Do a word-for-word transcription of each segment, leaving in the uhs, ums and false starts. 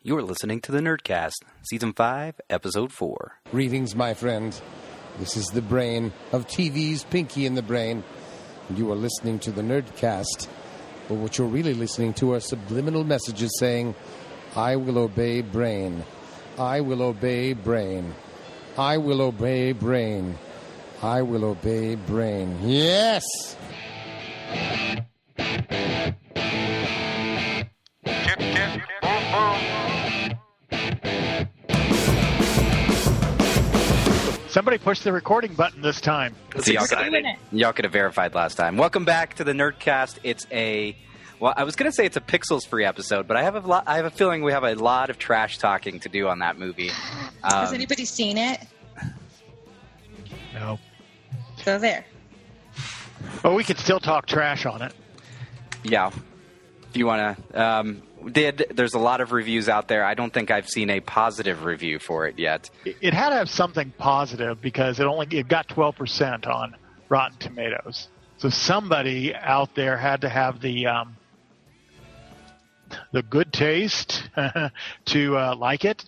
You're listening to the Nerdcast, Season five, Episode four. Greetings, my friend. This is the brain of T V's Pinky in the Brain. And you are listening to the Nerdcast. But what you're really listening to are subliminal messages saying, I will obey brain. I will obey brain. I will obey brain. I will obey brain. Yes! Chip, chip, boom, boom. Somebody pushed the recording button this time. So y'all, could have, y'all could have verified last time. Welcome back to the Nerdcast. It's a, well, I was going to say it's a Pixels-free episode, but I have a lot. I have a feeling we have a lot of trash talking to do on that movie. Um, Has anybody seen it? No. So there. Well, we could still talk trash on it. Yeah. If you want to, um, did there's a lot of reviews out there. I don't think I've seen a positive review for it yet. It, it had to have something positive because it only it got twelve percent on Rotten Tomatoes. So somebody out there had to have the um, the good taste to uh, like it.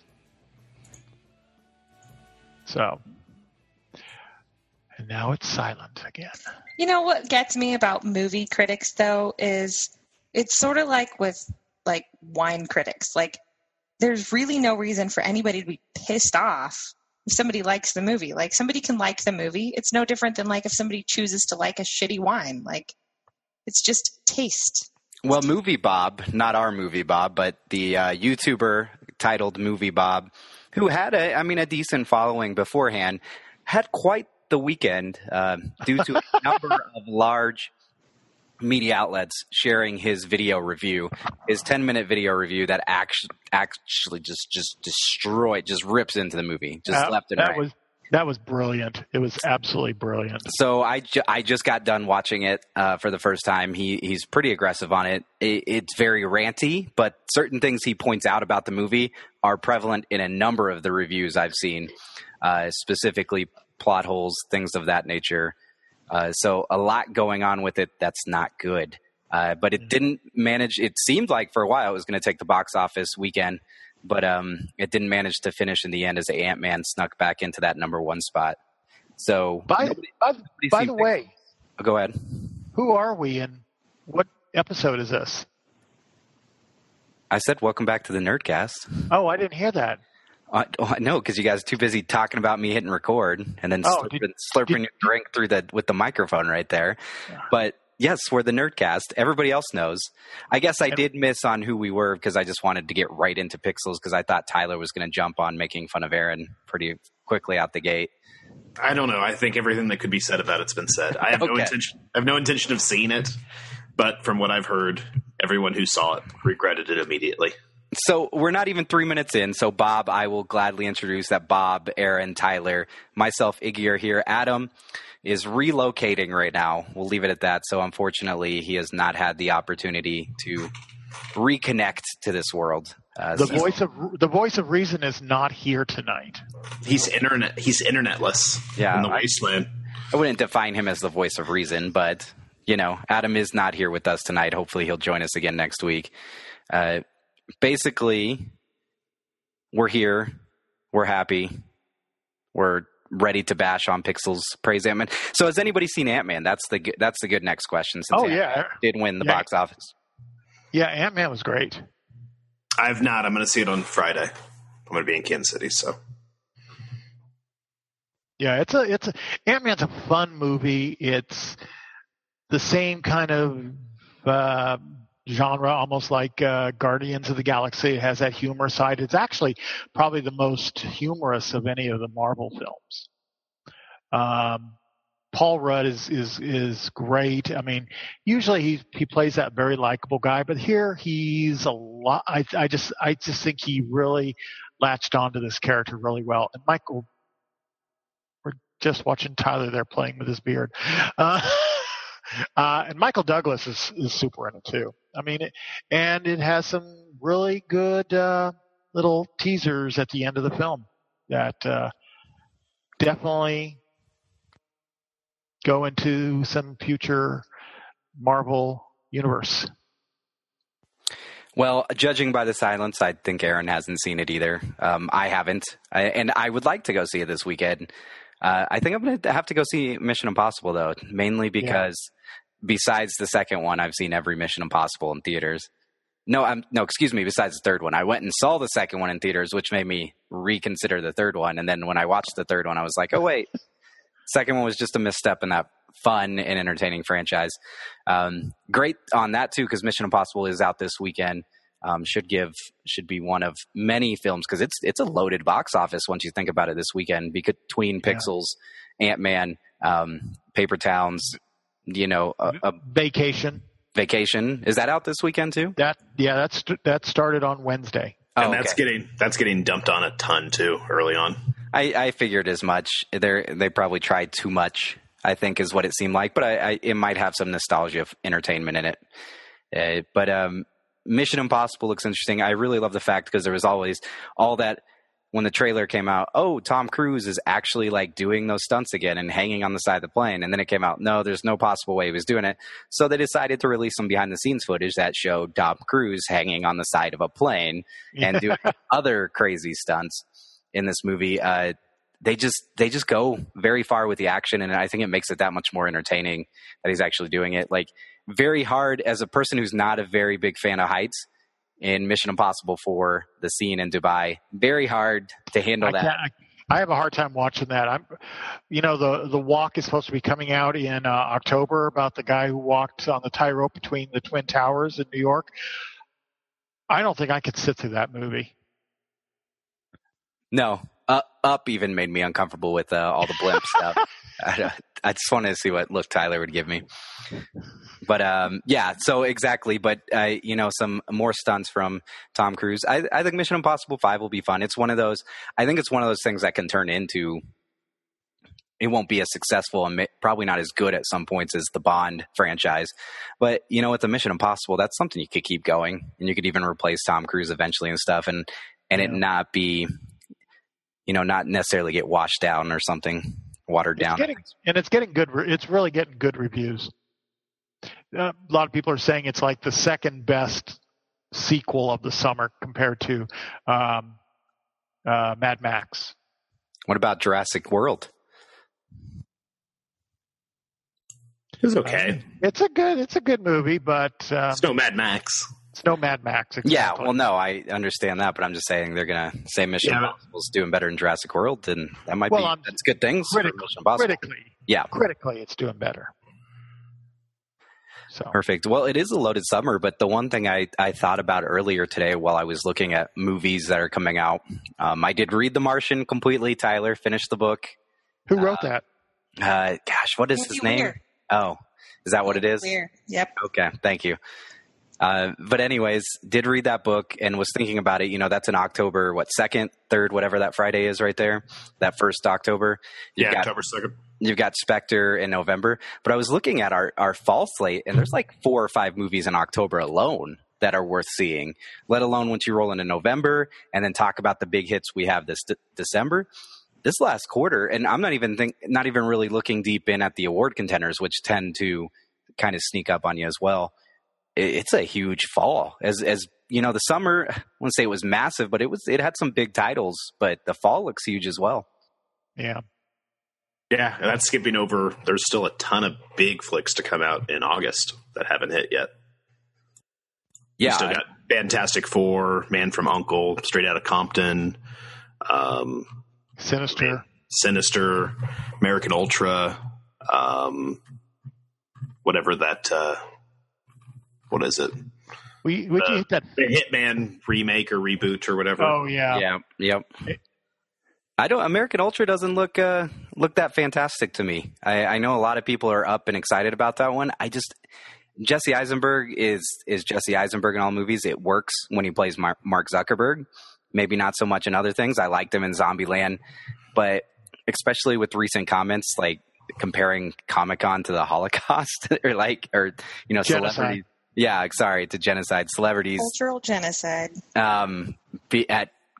So, and now it's silent again. You know what gets me about movie critics, though, is it's sort of like with like wine critics. Like, there's really no reason for anybody to be pissed off if somebody likes the movie. Like, somebody can like the movie. It's no different than like if somebody chooses to like a shitty wine. Like, it's just taste. Well, Movie Bob, not our Movie Bob, but the uh, YouTuber titled Movie Bob, who had a, I mean, a decent following beforehand, had quite the weekend uh, due to a number of large media outlets sharing his video review, his ten-minute video review that actually actually just just destroyed, just rips into the movie, just that, left and that right. Was, that was brilliant. It was absolutely brilliant. So I, ju- I just got done watching it uh, for the first time. He he's pretty aggressive on it. it. It's very ranty, but certain things he points out about the movie are prevalent in a number of the reviews I've seen, uh, specifically plot holes, things of that nature. Uh, so a lot going on with it that's not good. Uh, but it didn't manage. It seemed like for a while it was going to take the box office weekend, but um, it didn't manage to finish in the end as Ant-Man snuck back into that number one spot. So by, nobody, by, nobody by the seemed- way, oh, go ahead. who are we and what episode is this? I said, welcome back to the Nerdcast. Oh, I didn't hear that. Uh, oh, no, because you guys are too busy talking about me hitting record and then Oh, slurping, did- slurping did- your drink through the with the microphone right there. But yes, we're the Nerdcast. Everybody else knows. I guess I did miss on who we were because I just wanted to get right into Pixels because I thought Tyler was going to jump on making fun of Aaron pretty quickly out the gate. I don't know. I think everything that could be said about it's been said. I have no Okay. intention. I have no intention of seeing it, but from what I've heard, everyone who saw it regretted it immediately. So we're not even three minutes in. So Bob, I will gladly introduce that Bob, Aaron, Tyler, myself, Iggy are here. Adam is relocating right now. We'll leave it at that. So unfortunately, he has not had the opportunity to reconnect to this world. Uh, The so- voice of the voice of reason is not here tonight. He's internet. He's internetless. Yeah, in the I- wasteland. I wouldn't define him as the voice of reason, but, you know, Adam is not here with us tonight. Hopefully he'll join us again next week. Uh, basically, we're here. We're happy. We're ready to bash on Pixels, praise Ant-Man. So has anybody seen Ant-Man? That's the good, that's the good next question. Since Oh, Ant-Man yeah. did win the Yeah. box office. Yeah, Ant-Man was great. I've not. I'm going to see it on Friday. I'm going to be in Kansas City, so Yeah, it's a it's a, Ant-Man's a fun movie. It's the same kind of uh, genre, almost like uh, Guardians of the Galaxy. It has that humor side. It's actually probably the most humorous of any of the Marvel films. Um, Paul Rudd is is is great. I mean, usually he he plays that very likable guy, but here he's a lot. I I just I just think he really latched onto this character really well. And Michael, we're just watching Tyler there playing with his beard. Uh, uh, and Michael Douglas is is super in it too. I mean, it, and it has some really good uh, little teasers at the end of the film that uh, definitely go into some future Marvel universe. Well, judging by the silence, I think Aaron hasn't seen it either. Um, I haven't, I, and I would like to go see it this weekend. Uh, I think I'm going to have to go see Mission Impossible, though, mainly because yeah. besides the second one, I've seen every Mission Impossible in theaters. No, I'm, no, excuse me, besides the third one. I went and saw the second one in theaters, which made me reconsider the third one. And then when I watched the third one, I was like, oh, wait. Second one was just a misstep in that fun and entertaining franchise. Um, great on that, too, because Mission Impossible is out this weekend. Um, should give should be one of many films, because it's it's a loaded box office once you think about it this weekend, between Pixels, yeah. Ant-Man, um, Paper Towns, you know, a, a Vacation. Vacation. Is that out this weekend too? That yeah, that's that started on Wednesday. And oh, that's okay. getting that's getting dumped on a ton too early on. I, I figured as much. They they probably tried too much, I think, is what it seemed like. But I, I it might have some nostalgia of entertainment in it. Uh, but um, Mission Impossible looks interesting. I really love the fact, because there was always all that when the trailer came out. Oh, Tom Cruise is actually like doing those stunts again and hanging on the side of the plane. And then it came out, no, there's no possible way he was doing it. So they decided to release some behind the scenes footage that showed Tom Cruise hanging on the side of a plane and doing other crazy stunts in this movie. Uh, they just they just go very far with the action, and I think it makes it that much more entertaining that he's actually doing it. Like, very hard as a person who's not a very big fan of heights. In Mission Impossible four, the scene in Dubai, very hard to handle I that. I, I have a hard time watching that. I'm, you know, the the walk is supposed to be coming out in uh, October, about the guy who walked on the tightrope between the Twin Towers in New York. I don't think I could sit through that movie. No, uh, Up even made me uncomfortable with uh, all the blimp stuff. I, I just wanted to see what look Tyler would give me. But um, yeah, so exactly. But uh, you know, some more stunts from Tom Cruise. I, I think Mission Impossible five will be fun. It's one of those. I think it's one of those things that can turn into. It won't be as successful and probably not as good at some points as the Bond franchise. But you know, with the Mission Impossible, that's something you could keep going, and you could even replace Tom Cruise eventually and stuff, and and yeah. it not be, you know, not necessarily get washed down or something, watered it's down. Getting, and it's getting good. It's really getting good reviews. Uh, a lot of people are saying it's like the second best sequel of the summer compared to um, uh, Mad Max. What about Jurassic World? It was okay. Uh, it's a good. It's a good movie, but um, it's no Mad Max. It's no Mad Max. Exactly. Yeah, well, no, I understand that, but I'm just saying they're gonna say Mission yeah, Impossible's doing better than Jurassic World, and that might well, be I'm, that's good things. Critic, for Mission Impossible. Critically, yeah, critically, it's doing better. So. Perfect. Well, it is a loaded summer, but the one thing I, I thought about earlier today while I was looking at movies that are coming out, um, I did read The Martian completely. Tyler finished the book. Who wrote uh, that? Uh, gosh, what is Andy his name? Weir. Oh, is that what it is? Weir. Yep. Okay, thank you. Uh, but anyways, did read that book and was thinking about it. You know, that's in October, what, second, third, whatever that Friday is right there, that first October. You've yeah, got, October second. You've got Spectre in November. But I was looking at our, our fall slate, and there's like four or five movies in October alone that are worth seeing, let alone once you roll into November and then talk about the big hits we have this de- December. This last quarter, and I'm not even think, not even really looking deep in at the award contenders, which tend to kind of sneak up on you as well. It's a huge fall. As as you know, the summer, I wouldn't say it was massive, but it was. It had some big titles, but the fall looks huge as well. Yeah, yeah. And that's skipping over. There's still a ton of big flicks to come out in August that haven't hit yet. Yeah, you still got Fantastic Four, Man from U N C L E, Straight Outta Compton, um, Sinister, Sinister, American Ultra, um, whatever that. Uh, What is it? We we the, hit that the Hitman remake or reboot or whatever. Oh yeah, yeah, yep. I don't. American Ultra doesn't look uh, look that fantastic to me. I, I know a lot of people are up and excited about that one. I just Jesse Eisenberg is is Jesse Eisenberg in all movies. It works when he plays Mark, Mark Zuckerberg. Maybe not so much in other things. I liked him in Zombieland, but especially with recent comments like comparing Comic-Con to the Holocaust or like or you know Genocide. celebrities. Yeah, sorry, to genocide celebrities. Cultural genocide. Um, be at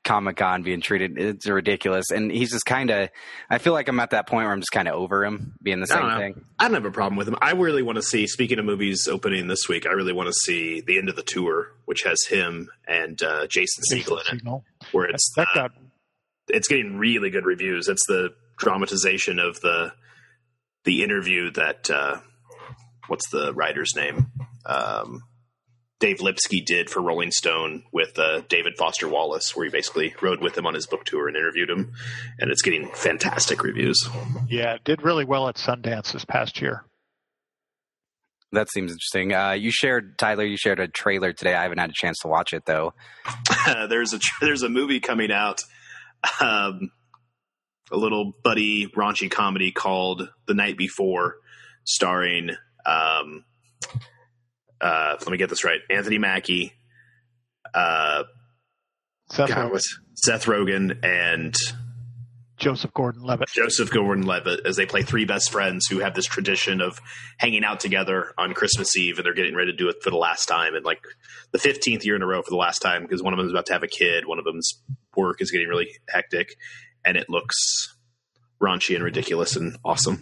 Comic-Con being treated. It's ridiculous. And he's just kind of, I feel like I'm at that point where I'm just kind of over him being the I same don't know. thing. I don't have a problem with him. I really want to see, speaking of movies opening this week, I really want to see the end of the tour, which has him and uh, Jason Segel in it, Segel. where it's That uh, got it's getting really good reviews. It's the dramatization of the the interview that uh, what's the writer's name? Um, Dave Lipsky did for Rolling Stone with uh, David Foster Wallace, where he basically rode with him on his book tour and interviewed him, and it's getting fantastic reviews. yeah, it did really well at Sundance this past year. That seems interesting. Uh, you shared, Tyler, you shared a trailer today. I haven't had a chance to watch it, though. there's a there's a movie coming out, um, a little buddy raunchy comedy called The Night Before, starring um, uh, let me get this right, Anthony Mackie, uh, Seth God, Rogen, what's- Seth Rogen, and Joseph Gordon-Levitt. Joseph Gordon-Levitt, as they play three best friends who have this tradition of hanging out together on Christmas Eve, and they're getting ready to do it for the last time, and like the fifteenth year in a row for the last time, because one of them is about to have a kid, one of them's work is getting really hectic, and it looks raunchy and ridiculous and awesome.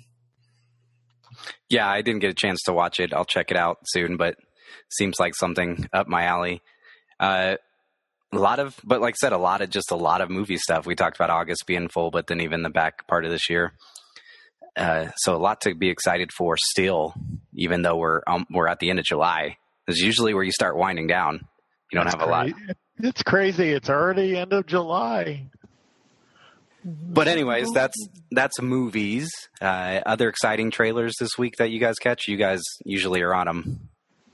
Yeah, I didn't get a chance to watch it. I'll check it out soon, but seems like something up my alley. Uh, a lot of, but like I said, a lot of just a lot of movie stuff. We talked about August being full, but then even the back part of this year. Uh, so a lot to be excited for still, even though we're um, we're at the end of July. It's usually where you start winding down. You don't That's have a lot. cra- It's crazy. It's already end of July. But anyways, that's that's movies. Uh, other exciting trailers this week that you guys catch? You guys usually are on them.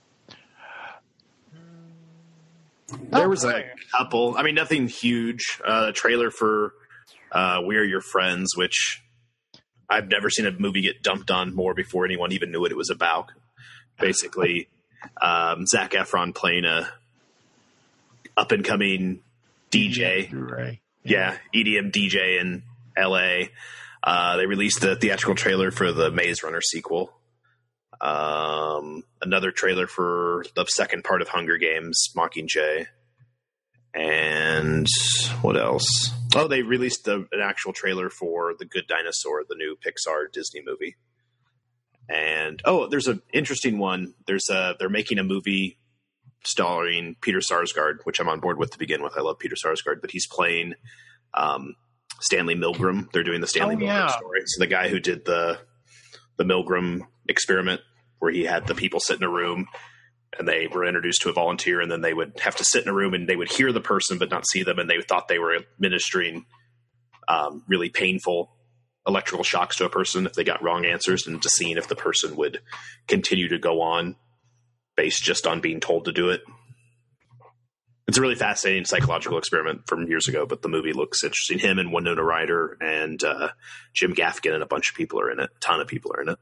There was a couple. I mean, nothing huge. Uh, trailer for uh, We Are Your Friends, which I've never seen a movie get dumped on more before anyone even knew what it was about. Basically, um, Zac Efron playing a up and coming D J. Right. Yeah, E D M D J in L A. Uh, they released the theatrical trailer for the Maze Runner sequel. Um, another trailer for the second part of Hunger Games, Mockingjay. And what else? Oh, they released the, an actual trailer for The Good Dinosaur, the new Pixar Disney movie. And oh, there's an interesting one. There's a they're making a movie starring Peter Sarsgaard, which I'm on board with to begin with. I love Peter Sarsgaard, but he's playing um, Stanley Milgram. They're doing the Stanley Oh, Milgram yeah. story. So the guy who did the the Milgram experiment, where he had the people sit in a room and they were introduced to a volunteer, and then they would have to sit in a room and they would hear the person but not see them, and they thought they were administering um, really painful electrical shocks to a person if they got wrong answers, and just seeing if the person would continue to go on based just on being told to do it. It's a really fascinating psychological experiment from years ago, but the movie looks interesting. Him and Winona Ryder and uh, Jim Gaffigan and a bunch of people are in it. A ton of people are in it.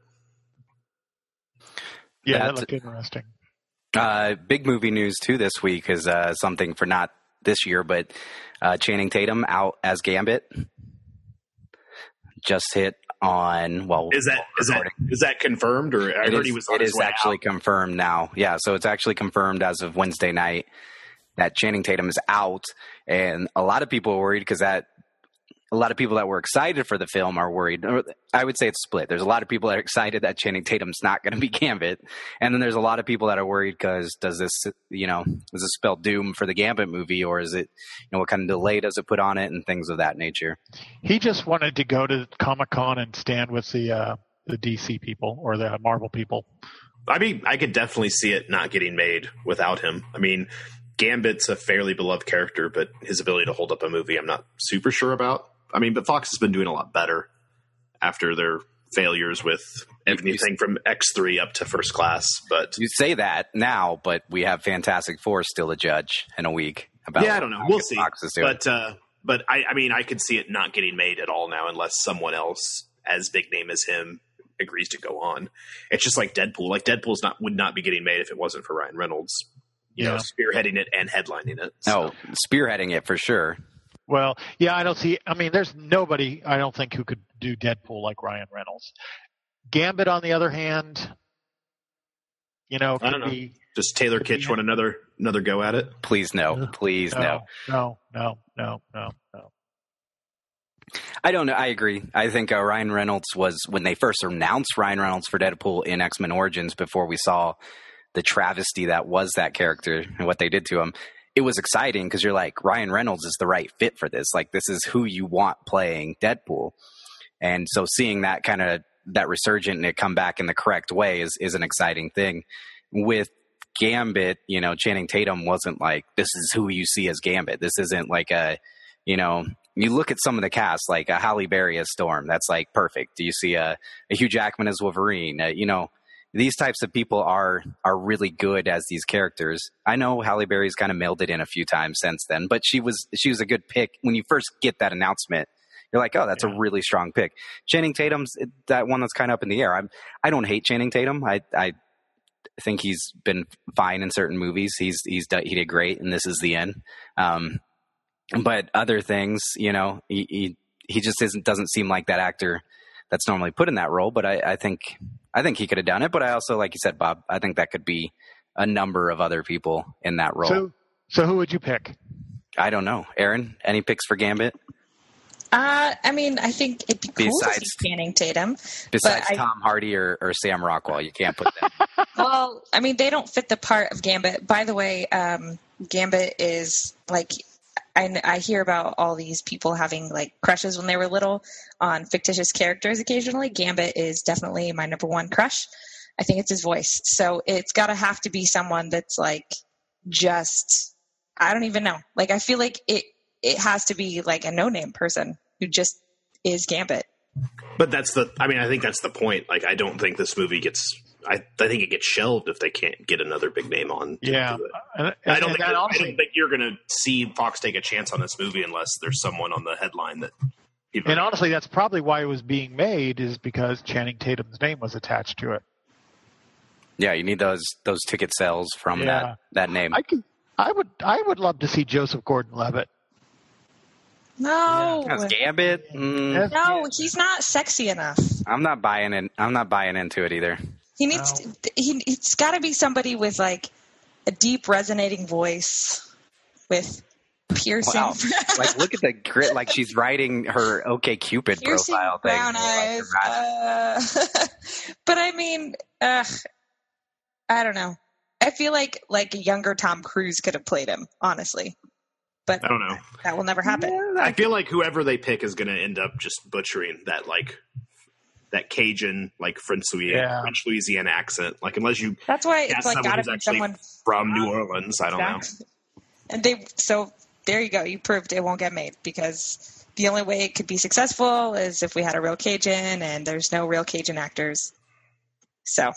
Yeah, that That's- looked interesting. Uh, big movie news too this week is uh, something for not this year, but uh, Channing Tatum out as Gambit. Just hit on well. Is that is that recording. is that confirmed, or I It heard is, he was on it his is way actually out. confirmed now. Yeah, so it's actually confirmed as of Wednesday night that Channing Tatum is out, and a lot of people are worried because that a lot of people that were excited for the film are worried. I would say it's split. There's a lot of people that are excited that Channing Tatum's not going to be Gambit, and then there's a lot of people that are worried because does this, you know, does this spell doom for the Gambit movie, or is it, you know, what kind of delay does it put on it, and things of that nature. He just wanted to go to Comic-Con and stand with the uh, the D C people or the Marvel people. I mean, I could definitely see it not getting made without him. I mean, Gambit's a fairly beloved character, but his ability to hold up a movie, I'm not super sure about. I mean, but Fox has been doing a lot better after their failures with everything from X three up to First Class. But You say that now, but we have Fantastic Four still to judge in a week. About yeah, I don't know. how We'll good see. Fox is doing. But uh, but I, I mean, I could see it not getting made at all now unless someone else as big name as him agrees to go on. It's just like Deadpool. Like Deadpool's not would not be getting made if it wasn't for Ryan Reynolds, you Yeah. know, spearheading it and headlining it. So. Oh, spearheading it for sure. Well, yeah, I don't see. I mean, there's nobody I don't think who could do Deadpool like Ryan Reynolds. Gambit, on the other hand, You know, it I don't could know. be Does Taylor Kitsch want another another go at it? Please no. Please no. no, no, no, no, no. I don't know. I agree. I think uh, Ryan Reynolds was, when they first announced Ryan Reynolds for Deadpool in X-Men Origins, before we saw the travesty that was that character and what they did to him, it was exciting because you're like, Ryan Reynolds is the right fit for this. Like, this is who you want playing Deadpool. And so seeing that kind of, that resurgent and it come back in the correct way is, is an exciting thing. With Gambit, you know, Channing Tatum wasn't like, this is who you see as Gambit. This isn't like a, you know, you look at some of the cast, like a Halle Berry as Storm. That's like perfect. Do you see a, a Hugh Jackman as Wolverine? Uh, you know, these types of people are are really good as these characters. I know Halle Berry's kind of mailed it in a few times since then, but she was she was a good pick. When you first get that announcement, you're like, oh, that's yeah. a really strong pick. Channing Tatum's that one that's kind of up in the air. I'm I don't hate Channing Tatum. I I think he's been fine in certain movies. He's he's done, he did great, and This Is the End. Um, but other things, you know, he he, he just isn't doesn't seem like that actor that's normally put in that role. But I, I think. I think he could have done it, but I also, like you said, Bob, I think that could be a number of other people in that role. So, so who would you pick? I don't know. Aaron, any picks for Gambit? Uh, I mean, I think it'd be cool besides, to see Channing Tatum. Besides I, Tom Hardy or, or Sam Rockwell, you can't put them. Well, I mean, they don't fit the part of Gambit. By the way, um, Gambit is like... I, I hear about all these people having like crushes when they were little on fictitious characters occasionally. Gambit is definitely my number one crush. I think it's his voice. So it's got to have to be someone that's like just, I don't even know. Like, I feel like it, it has to be like a no-name person who just is Gambit. But that's the, I mean, I think that's the point. Like, I don't think this movie gets, I, I think it gets shelved if they can't get another big name on. Yeah. And, and, I, don't think that, honestly, I don't think you're going to see Fox take a chance on this movie unless there's someone on the headline that. And honestly, that's probably why it was being made, is because Channing Tatum's name was attached to it. Yeah, you need those those ticket sales from yeah. that that name. I could, I would, I would love to see Joseph Gordon-Levitt. No, yeah. That's Gambit. Mm. No, he's not sexy enough. I'm not buying in. I'm not buying into it either. He needs. No. To, he. It's got to be somebody with like a deep, resonating voice, with piercing. Wow. Like, look at the grit. Like, she's writing her OK Cupid piercing profile thing. Brown eyes. Like uh, but I mean, uh, I don't know. I feel like like a younger Tom Cruise could have played him, honestly. But I don't know. That will never happen. Yeah, I feel like whoever they pick is going to end up just butchering that, like, that Cajun, like French Louisiana, yeah. French Louisiana accent. Like, unless you that's why it's like got to be someone from New Orleans. I don't exactly. know. And they so there you go. You proved it won't get made, because the only way it could be successful is if we had a real Cajun, and there's no real Cajun actors. So.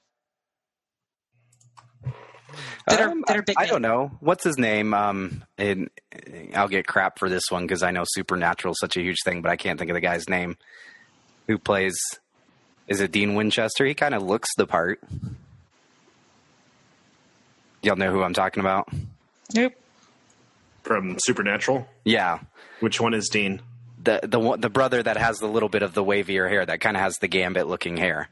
That are, um, that are big I names. don't know. What's his name? Um, and I'll get crap for this one because I know Supernatural is such a huge thing, but I can't think of the guy's name who plays. Is it Dean Winchester? He kind of looks the part. Y'all know who I'm talking about? Nope. From Supernatural? Yeah. Which one is Dean? The the the brother that has the little bit of the wavier hair, that kind of has the Gambit looking hair.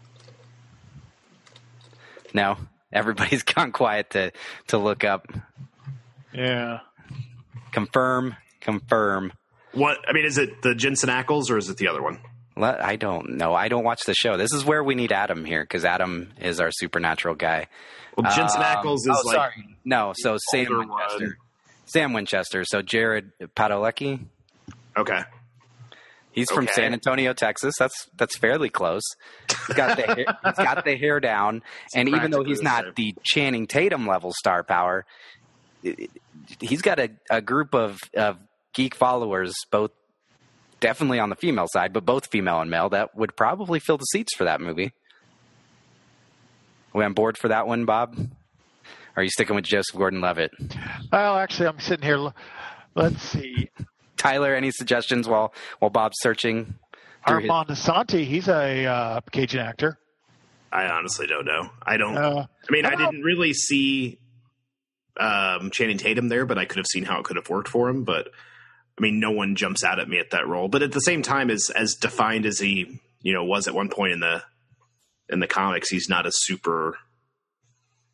No. Everybody's gone quiet to, to look up. Yeah. Confirm, confirm. What? I mean, is it the Jensen Ackles or is it the other one? Let, I don't know. I don't watch the show. This is where we need Adam here, because Adam is our Supernatural guy. Well, Jensen um, Ackles is oh, like... Sorry. No, so Sam Winchester. One. Sam Winchester. So Jared Padalecki. Okay. He's from okay. San Antonio, Texas. That's that's fairly close. He's got the hair, he's got the hair down, it's and even though he's not same. the Channing Tatum level star power, he's got a, a group of, of geek followers, both definitely on the female side, but both female and male, that would probably fill the seats for that movie. Are we on board for that one, Bob? Or are you sticking with Joseph Gordon-Levitt? Well, actually, I'm sitting here. Let's see. Tyler, any suggestions while while Bob's searching? Armand his... Asante, he's a uh, Cajun actor. I honestly don't know. I don't. Uh, I mean, I, I didn't really see um, Channing Tatum there, but I could have seen how it could have worked for him. But I mean, no one jumps out at me at that role. But at the same time, as as defined as he, you know, was at one point in the in the comics, he's not a super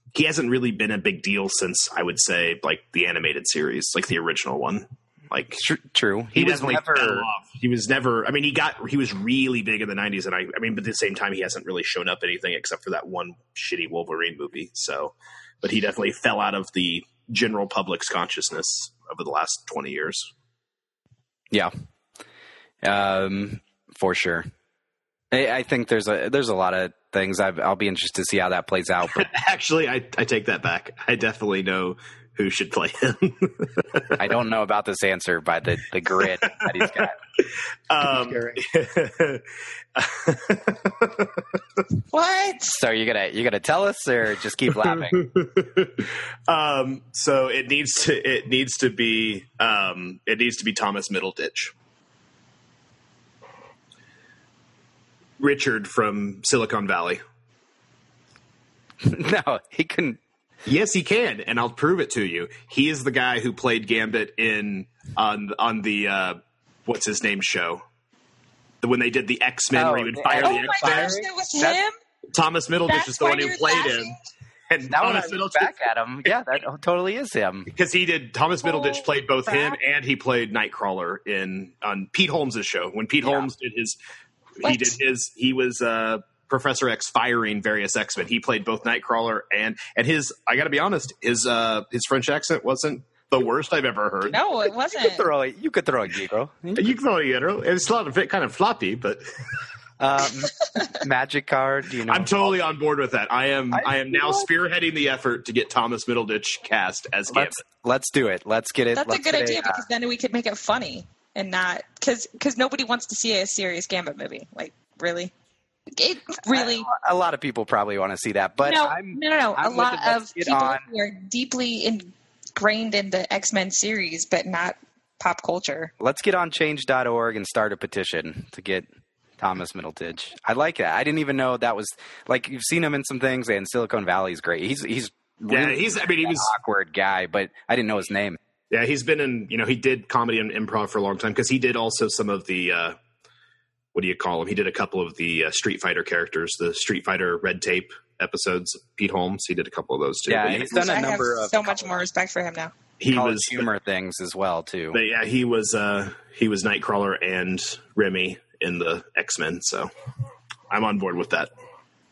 he hasn't really been a big deal since, I would say, like the animated series, like the original one. Like true, he, he was definitely never. fell off. He was never. I mean, he got he was really big in the nineties, and I, I mean, but at the same time, he hasn't really shown up anything except for that one shitty Wolverine movie. So, but he definitely fell out of the general public's consciousness over the last twenty years. Yeah, um, for sure. I, I think there's a there's a lot of things. I've, I'll be interested to see how that plays out. But actually, I, I take that back. I definitely know who should play him. I don't know about this answer by the, the grid that he's got. Um, What? So you're gonna you gonna tell us or just keep laughing? um, so it needs to it needs to be um, it needs to be Thomas Middleditch. Richard from Silicon Valley. No, he couldn't. Yes, he can, and I'll prove it to you. He is the guy who played Gambit in on on the uh, what's his name show, the, when they did the X-Men, Oh, where he would the- fire Oh the my X-Men. gosh, it was That's- him? Thomas Middleditch That's is the why one who you're played laughing? him, and Now when I Thomas look Middleditch, back at him, yeah, that totally is him. because he did. Thomas Middleditch Oh, played both him crap. and he played Nightcrawler in on Pete Holmes' show. When Pete Yeah. Holmes did his, he What? did his. He was uh, Professor X firing various X-Men. He played both Nightcrawler and and his. I got to be honest, his uh, his French accent wasn't the worst I've ever heard. No, it You wasn't. could throw it. You could throw a giggle. You can throw it, you know. It's a lot of it, kind of floppy, but Um, magic card. Do you know? I'm totally on board with that. I am. I- I, am now what? spearheading the effort to get Thomas Middleditch cast as Gambit. Let's let's do it. Let's get it. That's let's a good get idea uh, because then we could make it funny and not because because nobody wants to see a serious Gambit movie. Like really, it really. a lot of people probably want to see that, but no, I'm no, no, no. I'm A with lot it. Let's of get people on. who are deeply ingrained in the X-Men series, but not pop culture. let's get on change dot org and start a petition to get Thomas Middleditch. I like that. I didn't even know that was like you've seen him in some things, and Silicon Valley's great. He's he's Yeah, really he's. I mean, he an was. awkward guy, but I didn't know his name. Yeah, he's been in. You know, he did comedy and improv for a long time because he did also some of the. Uh, what do you call him? He did a couple of the uh, Street Fighter characters, the Street Fighter Red Tape episodes. Pete Holmes, he did a couple of those too. Yeah, But he's done a I number have of so much more respect for him now. he college was. humor things as well too. But yeah, he was. Uh, he was Nightcrawler and Remy in the X-Men. So I'm on board with that.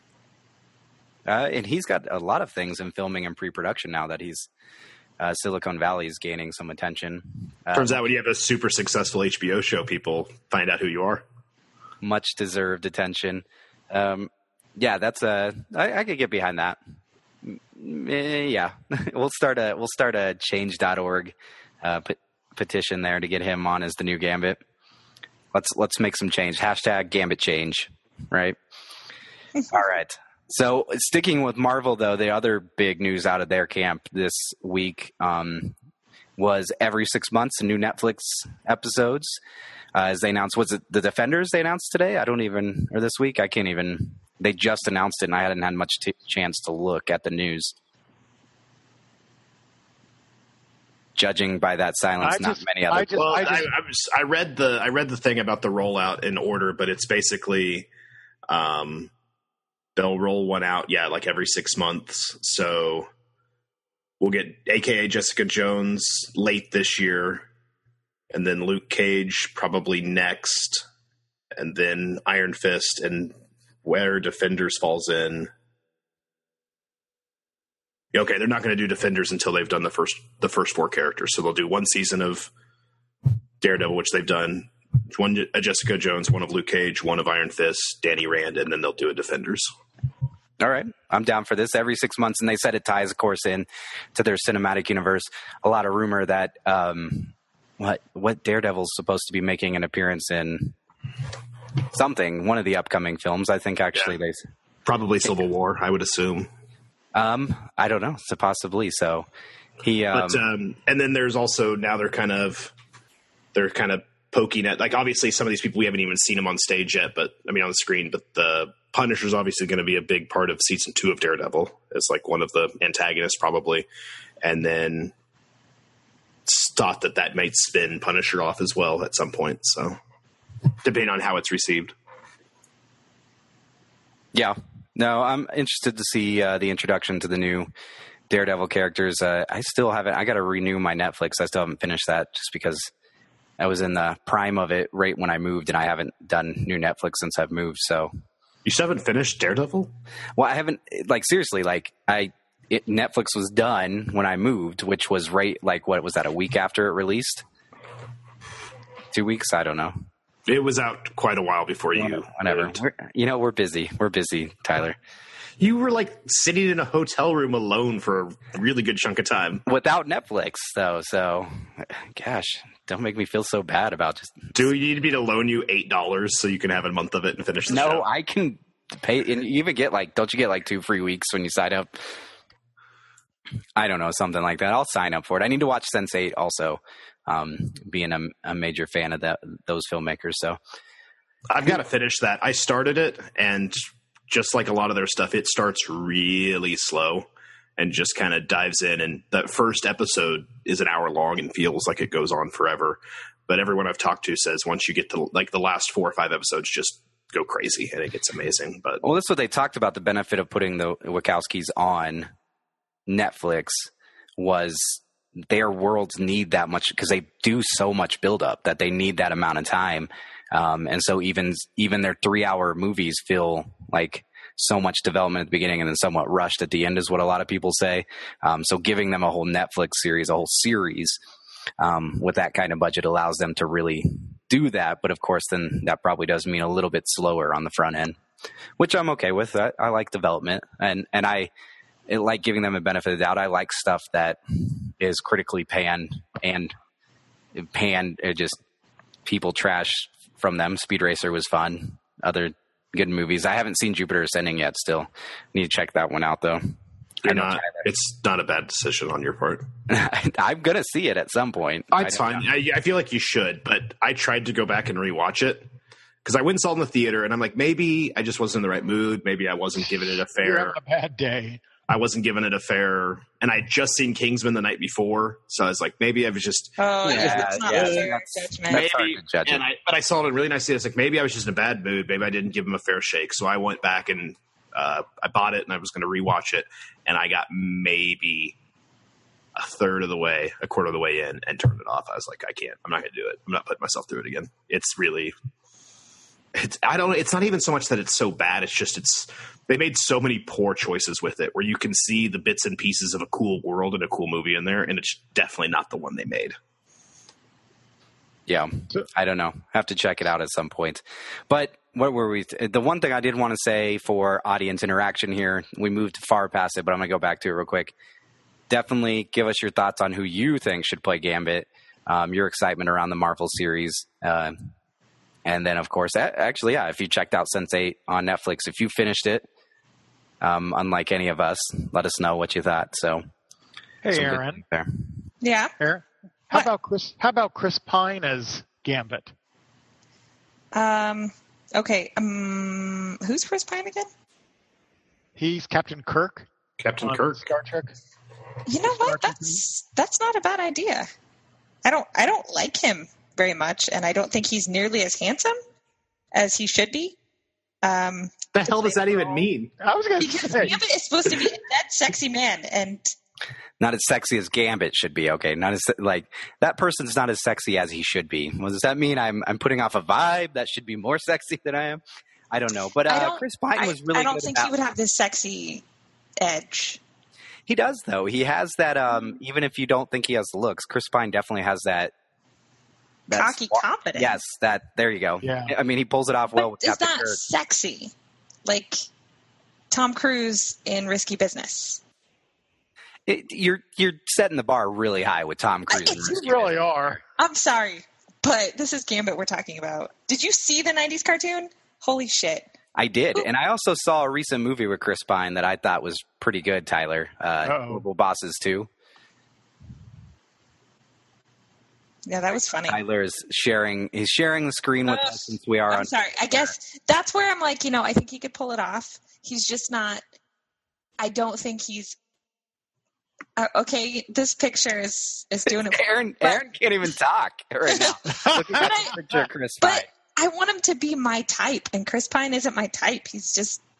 Uh, and he's got a lot of things in filming and pre-production now that he's uh, Silicon Valley is gaining some attention. Uh, Turns out when you have a super successful H B O show, people find out who you are. much deserved attention. Um, yeah, that's a. I, I could get behind that. Mm, eh, Yeah, we'll start a we'll start a change dot org uh, pe- petition there to get him on as the new Gambit. Let's let's make some change. Hashtag Gambit change. Right. All right. So sticking with Marvel, though, the other big news out of their camp this week um, was every six months, new Netflix episodes. Uh, as they announced, was it the Defenders they announced today? I don't even, or this week? I can't even. They just announced it, and I hadn't had much t- chance to look at the news. Judging by that silence, I not just- many other. I just- Well, I, just- I, was, I read the I read the thing about the rollout in order, but it's basically um, they'll roll one out, yeah, like every six months. So we'll get A K A Jessica Jones late this year, and then Luke Cage probably next, and then Iron Fist, and where Defenders falls in. Okay, they're not going to do Defenders until they've done the first the first four characters. So they'll do one season of Daredevil, which they've done, one a Jessica Jones, one of Luke Cage, one of Iron Fist, Danny Rand, and then they'll do a Defenders. All right, I'm down for this every six months, and they said it ties, of course, in to their cinematic universe. A lot of rumor that um, what what Daredevil's supposed to be making an appearance in something, one of the upcoming films. I think actually Yeah. they. Probably Civil War, I would assume. Um, I don't know, so possibly. So he, um, But um, and then there's also now they're kind of they're kind of poking at, like, obviously some of these people we haven't even seen them on stage yet, but I mean on the screen. But the Punisher's obviously going to be a big part of season two of Daredevil as like one of the antagonists probably, and then it's thought that that might spin Punisher off as well at some point. So depending on how it's received. yeah, No, I'm interested to see uh, the introduction to the new Daredevil characters. Uh, I still haven't. I got to renew my Netflix. I still haven't finished that just because I was in the prime of it right when I moved, and I haven't done new Netflix since I've moved. So You still haven't finished Daredevil? Well, I haven't, like, seriously, like, I, it, Netflix was done when I moved, which was right, like, what was that, a week after it released? Two weeks? I don't know. It was out quite a while before you. Whatever. We're, you know, we're busy. We're busy, Tyler. You were, like, sitting in a hotel room alone for a really good chunk of time. Without Netflix, though, so, gosh, don't make me feel so bad about just... Do you need me to loan you eight dollars so you can have a month of it and finish the no, show? No, I can pay... And you even get, like, don't you get, like, two free weeks when you sign up? I don't know, something like that. I'll sign up for it. I need to watch Sense eight also, um, being a, a major fan of that, those filmmakers, so... I've got to finish that. I started it, and just like a lot of their stuff, it starts really slow and just kind of dives in. And that first episode is an hour long and feels like it goes on forever. But everyone I've talked to says once you get to like the last four or five episodes, just go crazy. I think it's amazing. But well, that's what they talked about. The benefit of putting the Wachowskis on Netflix was their worlds need that much because they do so much buildup that they need that amount of time. Um, and so even even their three-hour movies feel like so much development at the beginning and then somewhat rushed at the end is what a lot of people say. Um, so giving them a whole Netflix series, a whole series um, with that kind of budget allows them to really do that. But, of course, then that probably does mean a little bit slower on the front end, which I'm okay with. I, I like development, and, and I it, like giving them a benefit of the doubt. I like stuff that is critically panned and panned, it just people trash from them. Speed Racer was fun. Other good movies. I haven't seen Jupiter Ascending yet. Still need to check that one out though. You're not, it's not a bad decision on your part. I'm gonna see it at some point. It's fine. I, I feel like you should, but I tried to go back and rewatch it because I went and saw it in the theater, and I'm like, maybe I just wasn't in the right mood. Maybe I wasn't giving it a fair. You're having a bad day. I wasn't giving it a fair, and I had just seen Kingsman the night before, so I was like, maybe I was just. Oh, yeah, it's not yeah, a fair that's, judgment. that's hard to judge and it. I, but I saw it in really nice. It's like maybe I was just in a bad mood. Maybe I didn't give him a fair shake. So I went back and uh, I bought it, and I was going to rewatch it, and I got maybe a third of the way, a quarter of the way in, and turned it off. I was like, I can't. I'm not going to do it. I'm not putting myself through it again. It's really. It's I don't. It's not even so much that it's so bad. It's just it's. They made so many poor choices with it, where you can see the bits and pieces of a cool world and a cool movie in there, and it's definitely not the one they made. Yeah, I don't know. Have to check it out at some point. But what were we? The one thing I did want to say for audience interaction here, we moved far past it, but I'm going to go back to it real quick. Definitely give us your thoughts on who you think should play Gambit, um, your excitement around the Marvel series. Uh, and then, of course, actually, yeah, if you checked out Sense eight on Netflix, if you finished it, um, unlike any of us, let us know what you thought. So, hey, Aaron. There. Yeah. Aaron, how What? about Chris? How about Chris Pine as Gambit? Um. Okay. Um. Who's Chris Pine again? He's Captain Kirk. Captain on Kirk. Star Trek. You know what? That's that's not a bad idea. I don't I don't like him very much, and I don't think he's nearly as handsome as he should be. Um, The hell does that even mean? I was going to because say. Gambit is supposed to be that sexy man, and Not as sexy as Gambit should be. Okay, not as like that person's not as sexy as he should be. Well, does that mean I'm I'm putting off a vibe that should be more sexy than I am? I don't know, but I uh, don't, Chris Pine was really. I, I don't good think about, he would have this sexy edge. He does though. He has that. Um, even if you don't think he has the looks, Chris Pine definitely has that. that Cocky spark. confidence. Yes, that. There you go. Yeah. I mean, he pulls it off well But with it's Captain not Kirk. sexy like Tom Cruise in Risky Business. It, you're you're setting the bar really high with Tom Cruise. It's and Risky You really Business. are. I'm sorry, but this is Gambit we're talking about. Did you see the nineties cartoon? Holy shit. I did, and I also saw a recent movie with Chris Pine that I thought was pretty good. Tyler, uh, Uh-oh. Global Bosses too. Yeah, that was funny. Tyler is sharing. He's sharing the screen with Uh, us since we are I'm on. sorry. I guess that's where I'm like, you know, I think he could pull it off. He's just not. I don't think he's. Uh, okay, this picture is is doing it. Aaron, but, Aaron can't even talk right now. Look at But that I- picture of Chris Pine. but I want him to be my type, and Chris Pine isn't my type. He's just.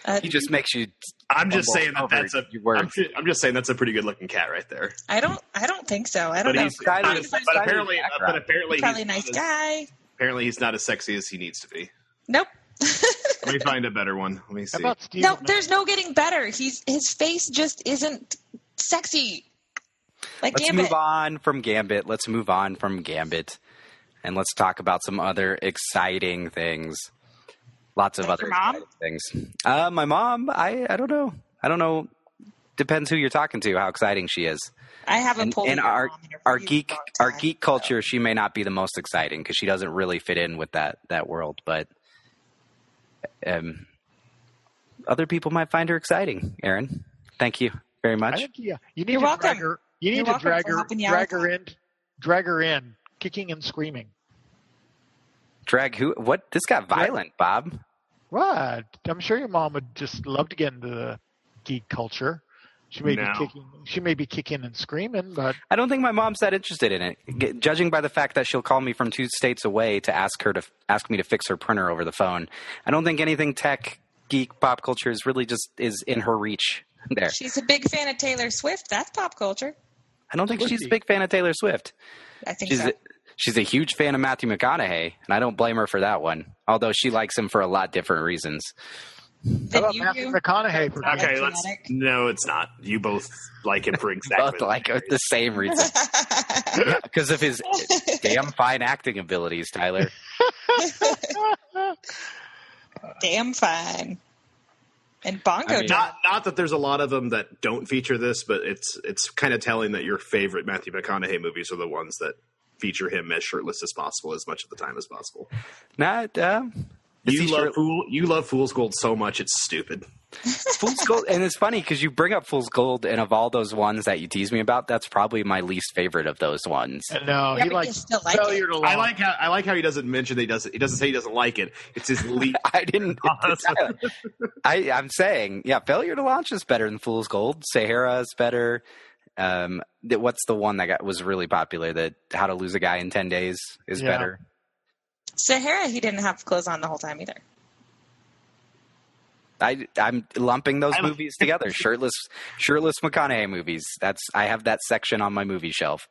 Uh, He just makes you. I'm just Fumble saying that over that's a. your words. I'm, ju- I'm just saying that's a pretty good looking cat right there. I don't. I don't think so. I don't But know. he's Tyler- not, He's but Tyler's apparently, background. but apparently, probably a he's nice not as, guy. apparently he's not as sexy as he needs to be. Nope. Let me find a better one. Let me How see. about Steve? No, there's no getting better. He's his face just isn't sexy. Like Let's Gambit. move on from Gambit. Let's move on from Gambit, and let's talk about some other exciting things. Lots of Like other your mom? exciting things. Uh, my mom. I. I don't know. I don't know. Depends who you're talking to. How exciting she is. I haven't And, pulled and your our mom in a our really geek long our time, geek so. culture. She may not be the most exciting because she doesn't really fit in with that that world. But um, other people might find her exciting. Aaron, thank you very I much. think yeah, you need You're to welcome. drag her. You need You're to welcome drag for her, helping you out drag with her in, drag her in, kicking and screaming. Drag who? What? This got violent, Bob. What? I'm sure your mom would just love to get into the geek culture. She may No. be kicking. She may be kicking and screaming, but I don't think my mom's that interested in it. G- judging by the fact that she'll call me from two states away to ask her to ask me to fix her printer over the phone, I don't think anything tech, geek, pop culture is really just is in her reach. There, She's a big fan of Taylor Swift. That's pop culture. I don't think she's a Swiftie. big fan of Taylor Swift. I think She's so. a, she's a huge fan of Matthew McConaughey, and I don't blame her for that one. Although she likes him for a lot different reasons. how Than about you Matthew do? McConaughey? For Okay. Okay, let's. Genetic. No, it's not. You both like him for exactly Both like the same reason because of his damn fine acting abilities, Tyler. Damn fine. And Bongo I mean- John. Not, not that there's a lot of them that don't feature this, but it's it's kind of telling that your favorite Matthew McConaughey movies are the ones that feature him as shirtless as possible, as much of the time as possible. Not uh, is You he love shirt- Fool, you love Fool's Gold so much, it's stupid. Fool's Gold, and it's funny because you bring up Fool's Gold, and of all those ones that you tease me about, that's probably my least favorite of those ones. no, Yeah, he but you likes still like failure it. to I launch. like how I like how he doesn't mention that he doesn't he doesn't say he doesn't like it. It's his least. I didn't. I, I'm saying, yeah, Failure to Launch is better than Fool's Gold. Sahara is better. Um, th- what's the one that got, was really popular? That How to Lose a Guy in ten Days is Yeah. better. Sahara, he didn't have clothes on the whole time either. I, I'm lumping those I like- movies together. Shirtless, shirtless McConaughey movies. That's I have that section on my movie shelf.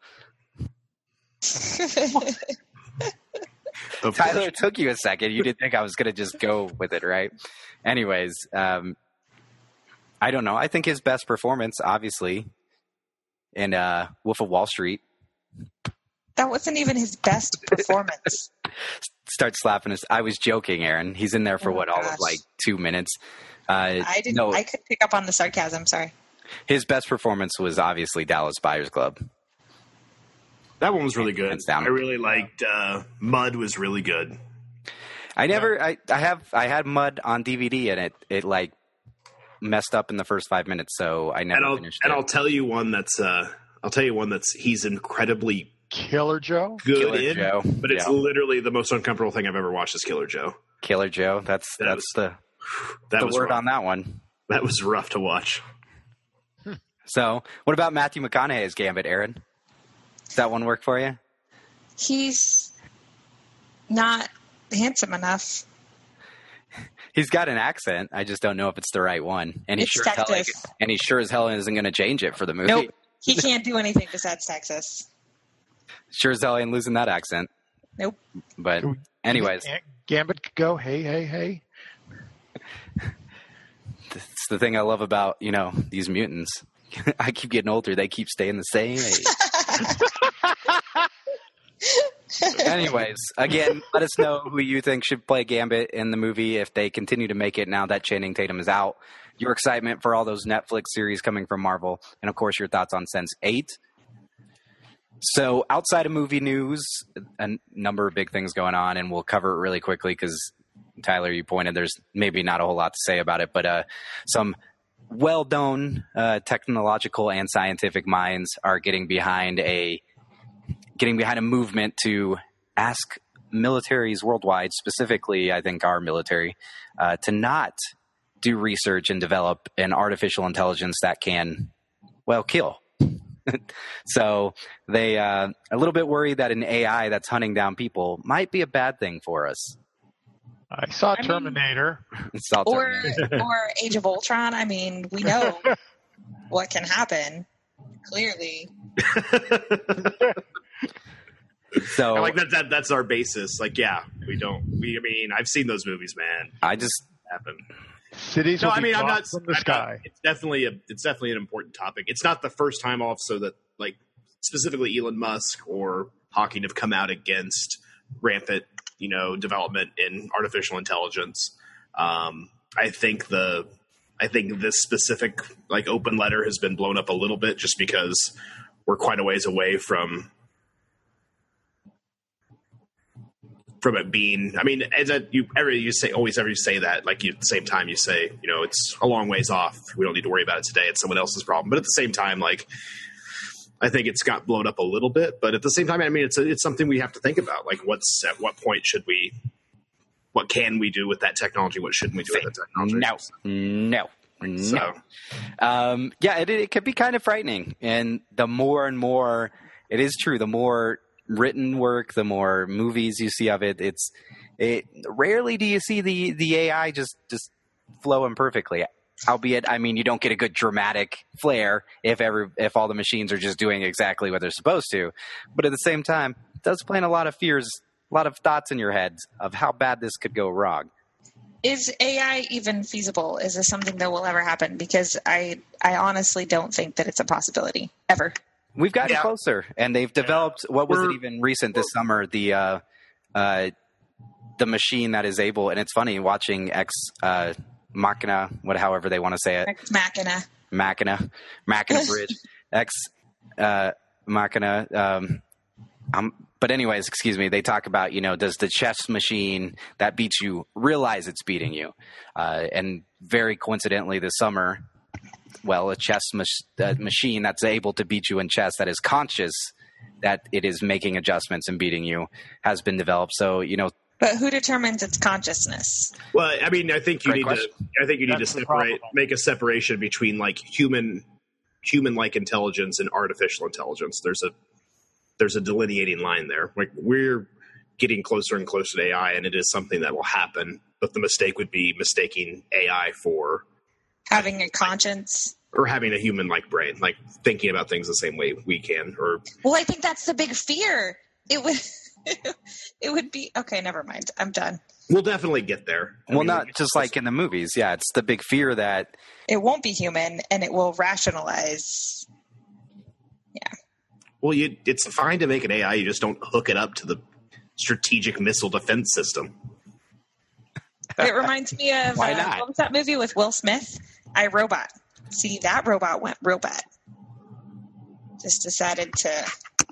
Of Tyler, course. it took you a second. You didn't think I was going to just go with it, right? Anyways, um, I don't know. I think his best performance, obviously, in uh, Wolf of Wall Street, That wasn't even his best performance. start slapping his. I was joking, Aaron. He's in there for Oh, what, all gosh. of like two minutes. Uh, I didn't. No, I could pick up on the sarcasm. Sorry. his best performance was obviously Dallas Buyers Club. That one was really good. Hands down. I really liked uh, Mud was really good. I never. I, I have. I had Mud on D V D, and it it like messed up in the first five minutes, so I never And I'll finished and it. I'll tell you one that's uh, I'll tell you one that's he's incredibly Killer Joe. good Killer in, Joe. but it's Yeah. literally the most uncomfortable thing I've ever watched is Killer Joe. Killer Joe. That's That that's was- the That the was word rough. on that one. That was rough to watch. So, what about Matthew McConaughey's Gambit, Aaron? Does that one work for you? He's not handsome enough. He's got an accent. I just don't know if it's the right one. And he It's sure as hell, Texas. and he sure as hell isn't going to change it for the movie. Nope. He can't do anything besides Texas. Sure as hell ain't losing that accent. Nope. But anyways, Gambit could go. Hey, hey, hey. it's the thing I love about, you know, these mutants. I keep getting older. They keep staying the same age. Anyways, again, let us know who you think should play Gambit in the movie if they continue to make it now that Channing Tatum is out. Your excitement for all those Netflix series coming from Marvel. And, of course, your thoughts on Sense eight. So outside of movie news, a n- number of big things going on, and we'll cover it really quickly because, Tyler, you pointed there's maybe not a whole lot to say about it, but uh, some well-known uh, technological and scientific minds are getting behind a getting behind a movement to ask militaries worldwide, specifically, I think our military, uh, to not do research and develop an artificial intelligence that can, well, kill. So they uh, a little bit worried that an A I that's hunting down people might be a bad thing for us. I saw I mean- Terminator. It's all Or Terminator. or Age of Ultron. I mean, we know what can happen. Clearly, So like that, that. That's our basis. Like, yeah, we don't. We. I mean, I've seen those movies, man. I just Happen. Cities No, will I be mean, I'm dropped not. from the I'm not- sky. it's definitely a. It's definitely an important topic. It's not the first time, also, that like specifically Elon Musk or Hawking have come out against rampant, you know, development in artificial intelligence. Um, I think the. I think this specific like open letter has been blown up a little bit just because we're quite a ways away from from it being. I mean, as a, you ever you say always ever you say that like you, at the same time you say, you know, it's a long ways off. We don't need to worry about it today. It's someone else's problem. But at the same time, like I think it's got blown up a little bit. But at the same time, I mean, it's a, it's something we have to think about. Like, what's at what point should we? What can we do with that technology? What shouldn't we do with that technology? no, no, no. So Um, yeah, it, it could be kind of frightening. And the more and more, it is true, the more written work, the more movies you see of it, it's it rarely do you see the, the A I just, just flowing perfectly. Albeit, I mean, you don't get a good dramatic flair if every if all the machines are just doing exactly what they're supposed to. But at the same time, it does plant a lot of fears, a lot of thoughts in your heads of how bad this could go wrong. is A I even feasible? Is this something that will ever happen? Because I I honestly don't think that it's a possibility ever. We've gotten Yeah. closer, and they've developed. What was We're- it even recent this summer? The uh, uh, the machine that is able, and it's funny watching Ex uh, Machina, what however they want to say it, Ex Machina. Machina, Machina Bridge, Ex uh, Machina. Um, um, but anyways, excuse me. They talk about, you know, does the chess machine that beats you realize it's beating you? Uh, and very coincidentally, this summer, well, a chess mach- uh, machine that's able to beat you in chess, that is conscious that it is making adjustments and beating you, has been developed. So, you know, But who determines its consciousness? Well, I mean, I think you Great need question. to. I think you need That's to the separate, problem. make a separation between like human, human-like intelligence and artificial intelligence. There's a, there's a delineating line there. Like we're getting closer and closer to A I, and it is something that will happen. But the mistake would be mistaking A I for Having a conscience? or having a human-like brain, like thinking about things the same way we can. Or Well, I think that's the big fear. It would it would be okay, never mind. I'm done. we'll definitely get there. I well, mean, not we- just like in the movies. Yeah, it's the big fear that It won't be human and it will rationalize. Well, you, it's fine to make an A I. You just don't hook it up to the strategic missile defense system. It reminds me of Why uh, not? what was that movie with Will Smith? I, Robot. See, that robot went real bad. Just decided to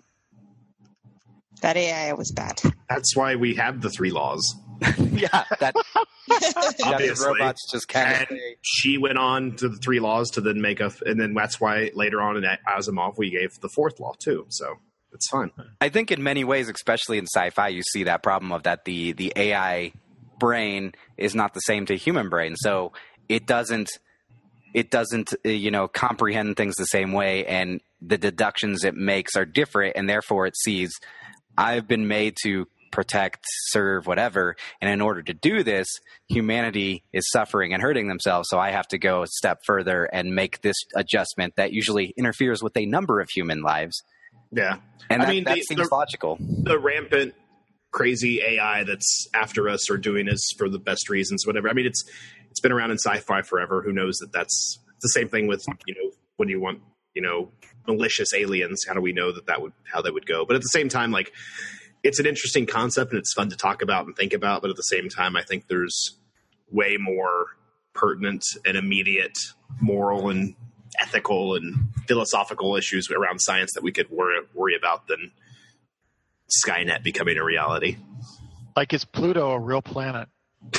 that A I was bad. That's why we have the three laws. yeah, that Obviously. robots just kind of And she went on to the three laws to then make a, and then that's why later on in Asimov we gave the fourth law too. So it's fine. I think in many ways, especially in sci-fi, you see that problem of that the the A I brain is not the same to human brain, so it doesn't it doesn't uh, you know comprehend things the same way, and the deductions it makes are different, and therefore it sees I've been made to protect, serve, whatever, and in order to do this, humanity is suffering and hurting themselves, so I have to go a step further and make this adjustment that usually interferes with a number of human lives. Yeah, And I that, mean, that the- seems the- logical. the rampant crazy A I that's after us or doing this for the best reasons, whatever. I mean, it's it's been around in sci-fi forever. Who knows that that's the same thing with, you know, when you want, you know, malicious aliens. How do we know that that would how that would go? But at the same time, like, it's an interesting concept and it's fun to talk about and think about. But at the same time, I think there's way more pertinent and immediate moral and ethical and philosophical issues around science that we could worry, worry about than Skynet becoming a reality. Like, is Pluto a real planet?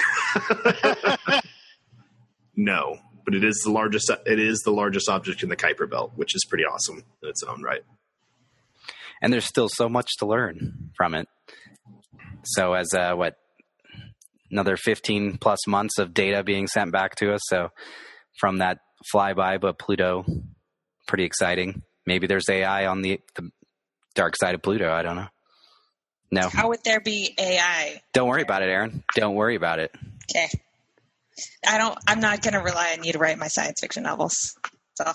No, but it is the largest. It is the largest object in the Kuiper Belt, which is pretty awesome in its own right. And there's still so much to learn from it. So as uh, what another fifteen plus months of data being sent back to us. So from that flyby, but Pluto, pretty exciting. Maybe there's A I on the, the dark side of Pluto. I don't know. No. How would there be A I? Don't worry about it, Aaron. Don't worry about it. Okay. I don't. I'm not going to rely on you to write my science fiction novels. So.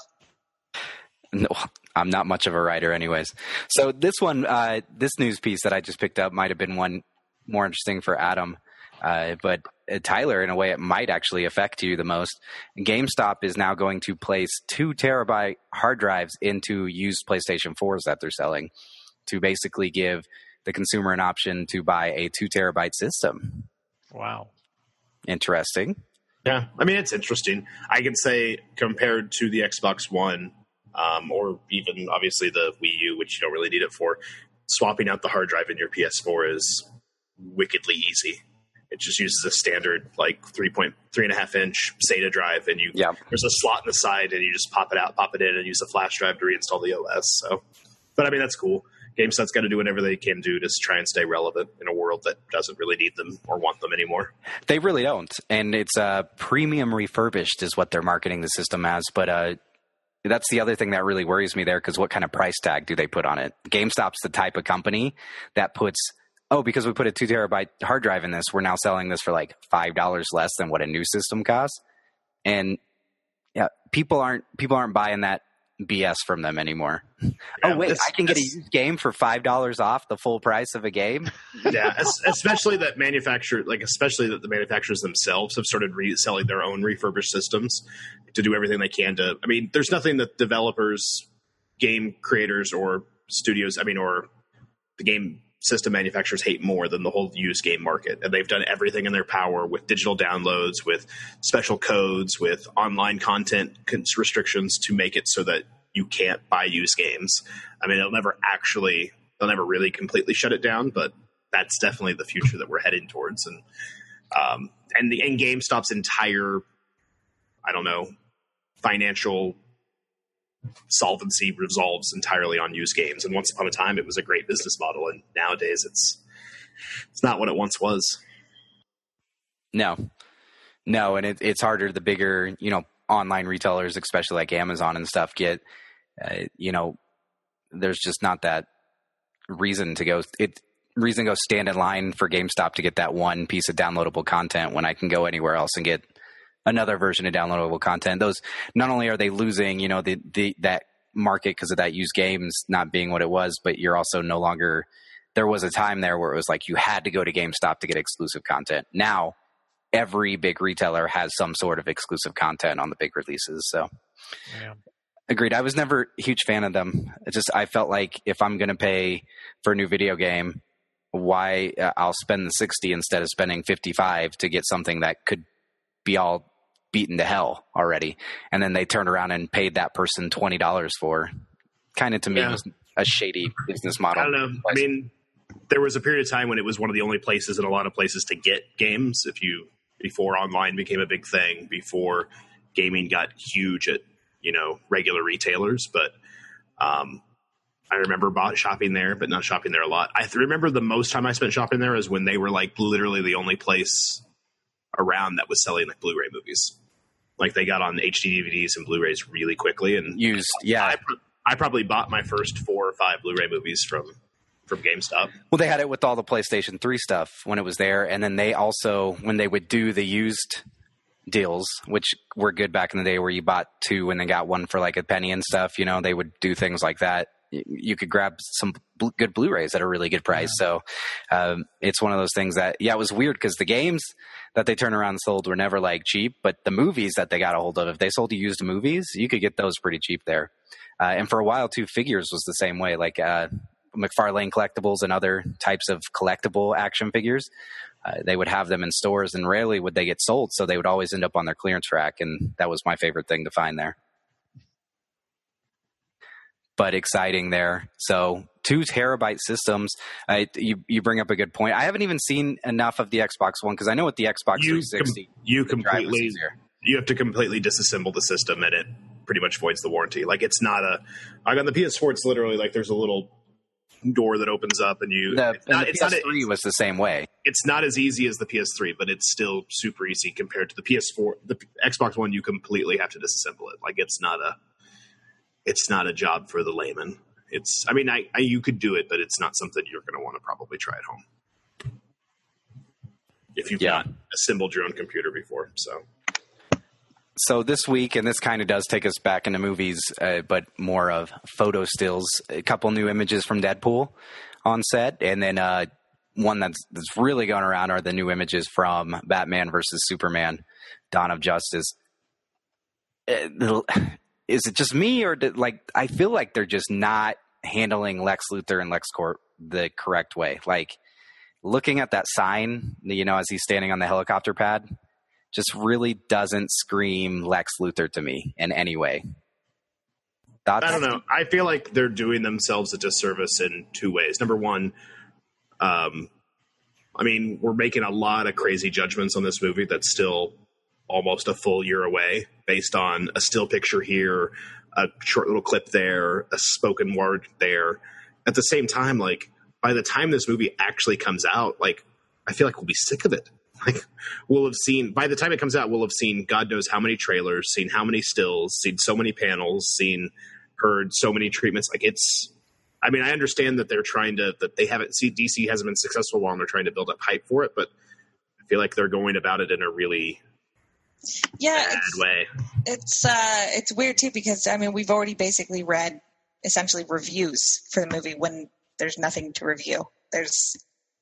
No, I'm not much of a writer anyways. So this one, uh, this news piece that I just picked up might have been one more interesting for Adam. Uh, but uh, Tyler, in a way, it might actually affect you the most. GameStop is now going to place two terabyte hard drives into used PlayStation fours that they're selling to basically give the consumer an option to buy a two terabyte system. Wow. Interesting. Yeah, I mean, it's interesting. I can say compared to the Xbox One, um, or even obviously the Wii U, which you don't really need it for, swapping out the hard drive in your P S four is wickedly easy. It just uses a standard like three point three and a half inch SATA drive, and you yeah. there's a slot in the side, and you just pop it out, pop it in, and use a flash drive to reinstall the O S. So, but I mean, that's cool. GameStop's got to do whatever they can do to try and stay relevant in a world that doesn't really need them or want them anymore. They really don't, and it's uh, premium refurbished is what they're marketing the system as. But uh, that's the other thing that really worries me there, because what kind of price tag do they put on it? GameStop's the type of company that puts, oh, because we put a two terabyte hard drive in this, we're now selling this for like five dollars less than what a new system costs. And yeah, people aren't people aren't buying that B S from them anymore. Yeah, oh wait, I can get a used game for five dollars off the full price of a game. Yeah, especially that manufacturer, like especially that the manufacturers themselves have started reselling their own refurbished systems to do everything they can to. I mean, there's nothing that developers, game creators, or studios, I mean, or the game system manufacturers hate more than the whole used game market. And they've done everything in their power with digital downloads, with special codes, with online content restrictions to make it so that you can't buy used games. I mean, they'll never actually, they'll never really completely shut it down, but that's definitely the future that we're heading towards. And, um, and the, and GameStop's entire, I don't know, financial solvency resolves entirely on used games. And once upon a time, it was a great business model, and nowadays it's it's not what it once was. No, no, and it, it's harder. The bigger, you know, online retailers, especially like Amazon and stuff, get, uh, you know, there's just not that reason to go. It reason to go stand in line for GameStop to get that one piece of downloadable content when I can go anywhere else and get another version of downloadable content. Those, not only are they losing, you know, the, the that market because of that used games not being what it was, but you're also no longer, there was a time there where it was like you had to go to GameStop to get exclusive content. Now every big retailer has some sort of exclusive content on the big releases. So Yeah. Agreed. I was never a huge fan of them. It just, I felt like if I'm going to pay for a new video game, why uh, I'll spend the sixty instead of spending fifty-five to get something that could be all beaten to hell already. And then they turned around and paid that person twenty dollars for. Kind of, to me, Yeah. was a shady business model. I don't know. I mean, there was a period of time when it was one of the only places in a lot of places to get games. If you, before online became a big thing, before gaming got huge at, you know, regular retailers. But um, I remember bought shopping there, but not shopping there a lot. I th- remember the most time I spent shopping there is when they were like literally the only place around that was selling like Blu-ray movies. Like they got on H D D V Ds and Blu-rays really quickly, and Used, yeah. I, I probably bought my first four or five Blu-ray movies from from GameStop. Well, they had it with all the PlayStation three stuff when it was there. And then they also, when they would do the used deals, which were good back in the day where you bought two and then got one for like a penny and stuff, you know, they would do things like that. You could grab some bl- good Blu-rays at a really good price. Yeah. So um, it's one of those things that, yeah, it was weird because the games that they turned around and sold were never like cheap, but the movies that they got a hold of, if they sold used movies, you could get those pretty cheap there. Uh, and for a while too, figures was the same way, like uh, McFarlane Collectibles and other types of collectible action figures. Uh, they would have them in stores, and rarely would they get sold. So they would always end up on their clearance rack. And that was my favorite thing to find there. But exciting there. So two terabyte systems. Uh, you you bring up a good point. I haven't even seen enough of the Xbox One because I know with the Xbox You three sixty, com- you the drive was completely easier. you have to completely disassemble the system, and it pretty much voids the warranty. Like it's not a like on the P S four, it's literally like there's a little door that opens up, and you. The, it's not, and the it's P S not three a, was the same way. It's not as easy as the P S three, but it's still super easy compared to the P S four. The Xbox One, you completely have to disassemble it. Like it's not a, it's not a job for the layman. It's, I mean, I, I you could do it, but it's not something you're going to want to probably try at home if you've Yeah. not assembled your own computer before. So, So this week, and this kind of does take us back into movies, uh, but more of photo stills. A couple new images from Deadpool on set, and then uh, one that's that's really going around are the new images from Batman versus Superman: Dawn of Justice. Uh, Is it just me, or did, like I feel like they're just not handling Lex Luthor and LexCorp the correct way? Like looking at that sign, you know, as he's standing on the helicopter pad, just really doesn't scream Lex Luthor to me in any way. Thoughts? I don't know. I feel like they're doing themselves a disservice in two ways. Number one, um, I mean, we're making a lot of crazy judgments on this movie that's still almost a full year away based on a still picture here, a short little clip there, a spoken word there. At the same time, like, by the time this movie actually comes out, like, I feel like we'll be sick of it. Like, we'll have seen, by the time it comes out, we'll have seen God knows how many trailers, seen how many stills, seen so many panels, seen, heard so many treatments. Like, it's, I mean, I understand that they're trying to, that they haven't, see, D C hasn't been successful while they're trying to build up hype for it, but I feel like they're going about it in a really Yeah, bad it's, way. it's uh, it's weird too because I mean we've already basically read essentially reviews for the movie when there's nothing to review. There's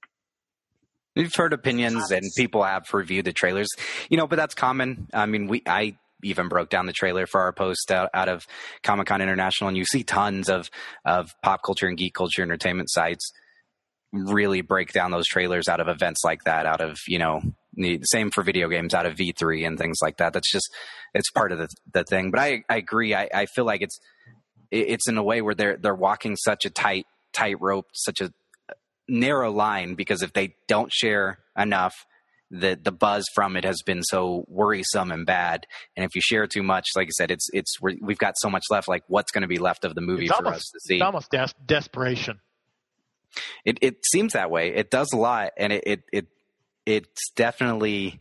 We've heard opinions and people have reviewed the trailers, you know, but that's common. I mean, we I even broke down the trailer for our post out, out of Comic-Con International, and you see tons of of pop culture and geek culture entertainment sites really break down those trailers out of events like that, out of, you know, the same for video games, out of V three and things like that. That's just, it's part of the the thing. But I, I agree. I, I feel like it's it's in a way where they're they're walking such a tight tight rope, such a narrow line, because if they don't share enough, the the buzz from it has been so worrisome and bad. And if you share too much, like I said, it's it's we're, we've got so much left. Like, what's going to be left of the movie it's for almost, us to see? It's almost des- desperation. It it seems that way. It does a lot, and it it, it it's definitely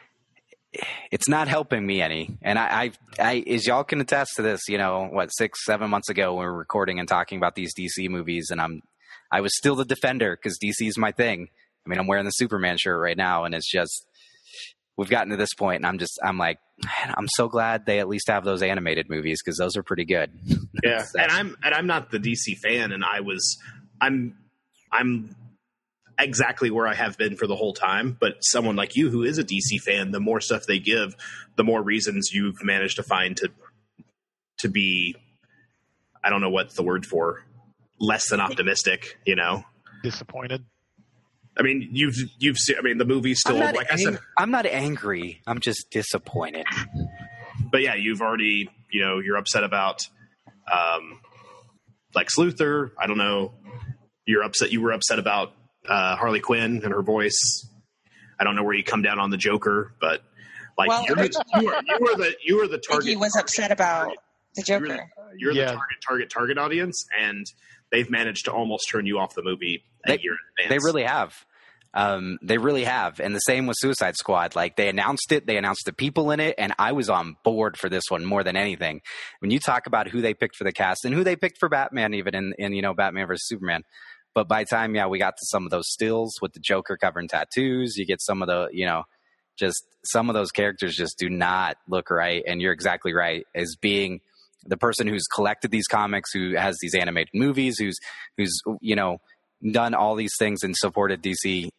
it's not helping me any. And I, I I as y'all can attest to this, you know, what six seven months ago we were recording and talking about these D C movies, and I'm I was still the defender because D C is my thing. I mean, I'm wearing the Superman shirt right now, and it's just we've gotten to this point, and I'm just I'm like, man, I'm so glad they at least have those animated movies because those are pretty good. Yeah, So- and I'm and I'm not the D C fan, and I was I'm I'm exactly where I have been for the whole time. But someone like you who is a D C fan, the more stuff they give, the more reasons you've managed to find to to be, I don't know what's the word for, less than optimistic. You know, Disappointed. I mean, you've you've seen. I mean, the movie's still I'm not like I ang- said, I'm not angry. I'm just disappointed. but yeah, you've already, you know, you're upset about um, Lex Luthor. I don't know. You're upset. You were upset about uh, Harley Quinn and her voice. I don't know where you come down on the Joker, but like Well, you're, the- you, are, you were the you were the target. Iggy was upset about the You're the, Joker. you're Yeah. the target target target audience, and they've managed to almost turn you off the movie a They- year in They advance. really have. Um, they really have. And the same with Suicide Squad. Like, they announced it, they announced the people in it, and I was on board for this one more than anything. When you talk about who they picked for the cast and who they picked for Batman, even in, in you know, Batman versus Superman. But by the time, yeah, we got to some of those stills with the Joker covering tattoos, you get some of the, you know, just some of those characters just do not look right. And you're exactly right, as being the person who's collected these comics, who has these animated movies, who's, who's, you know, done all these things and supported D C.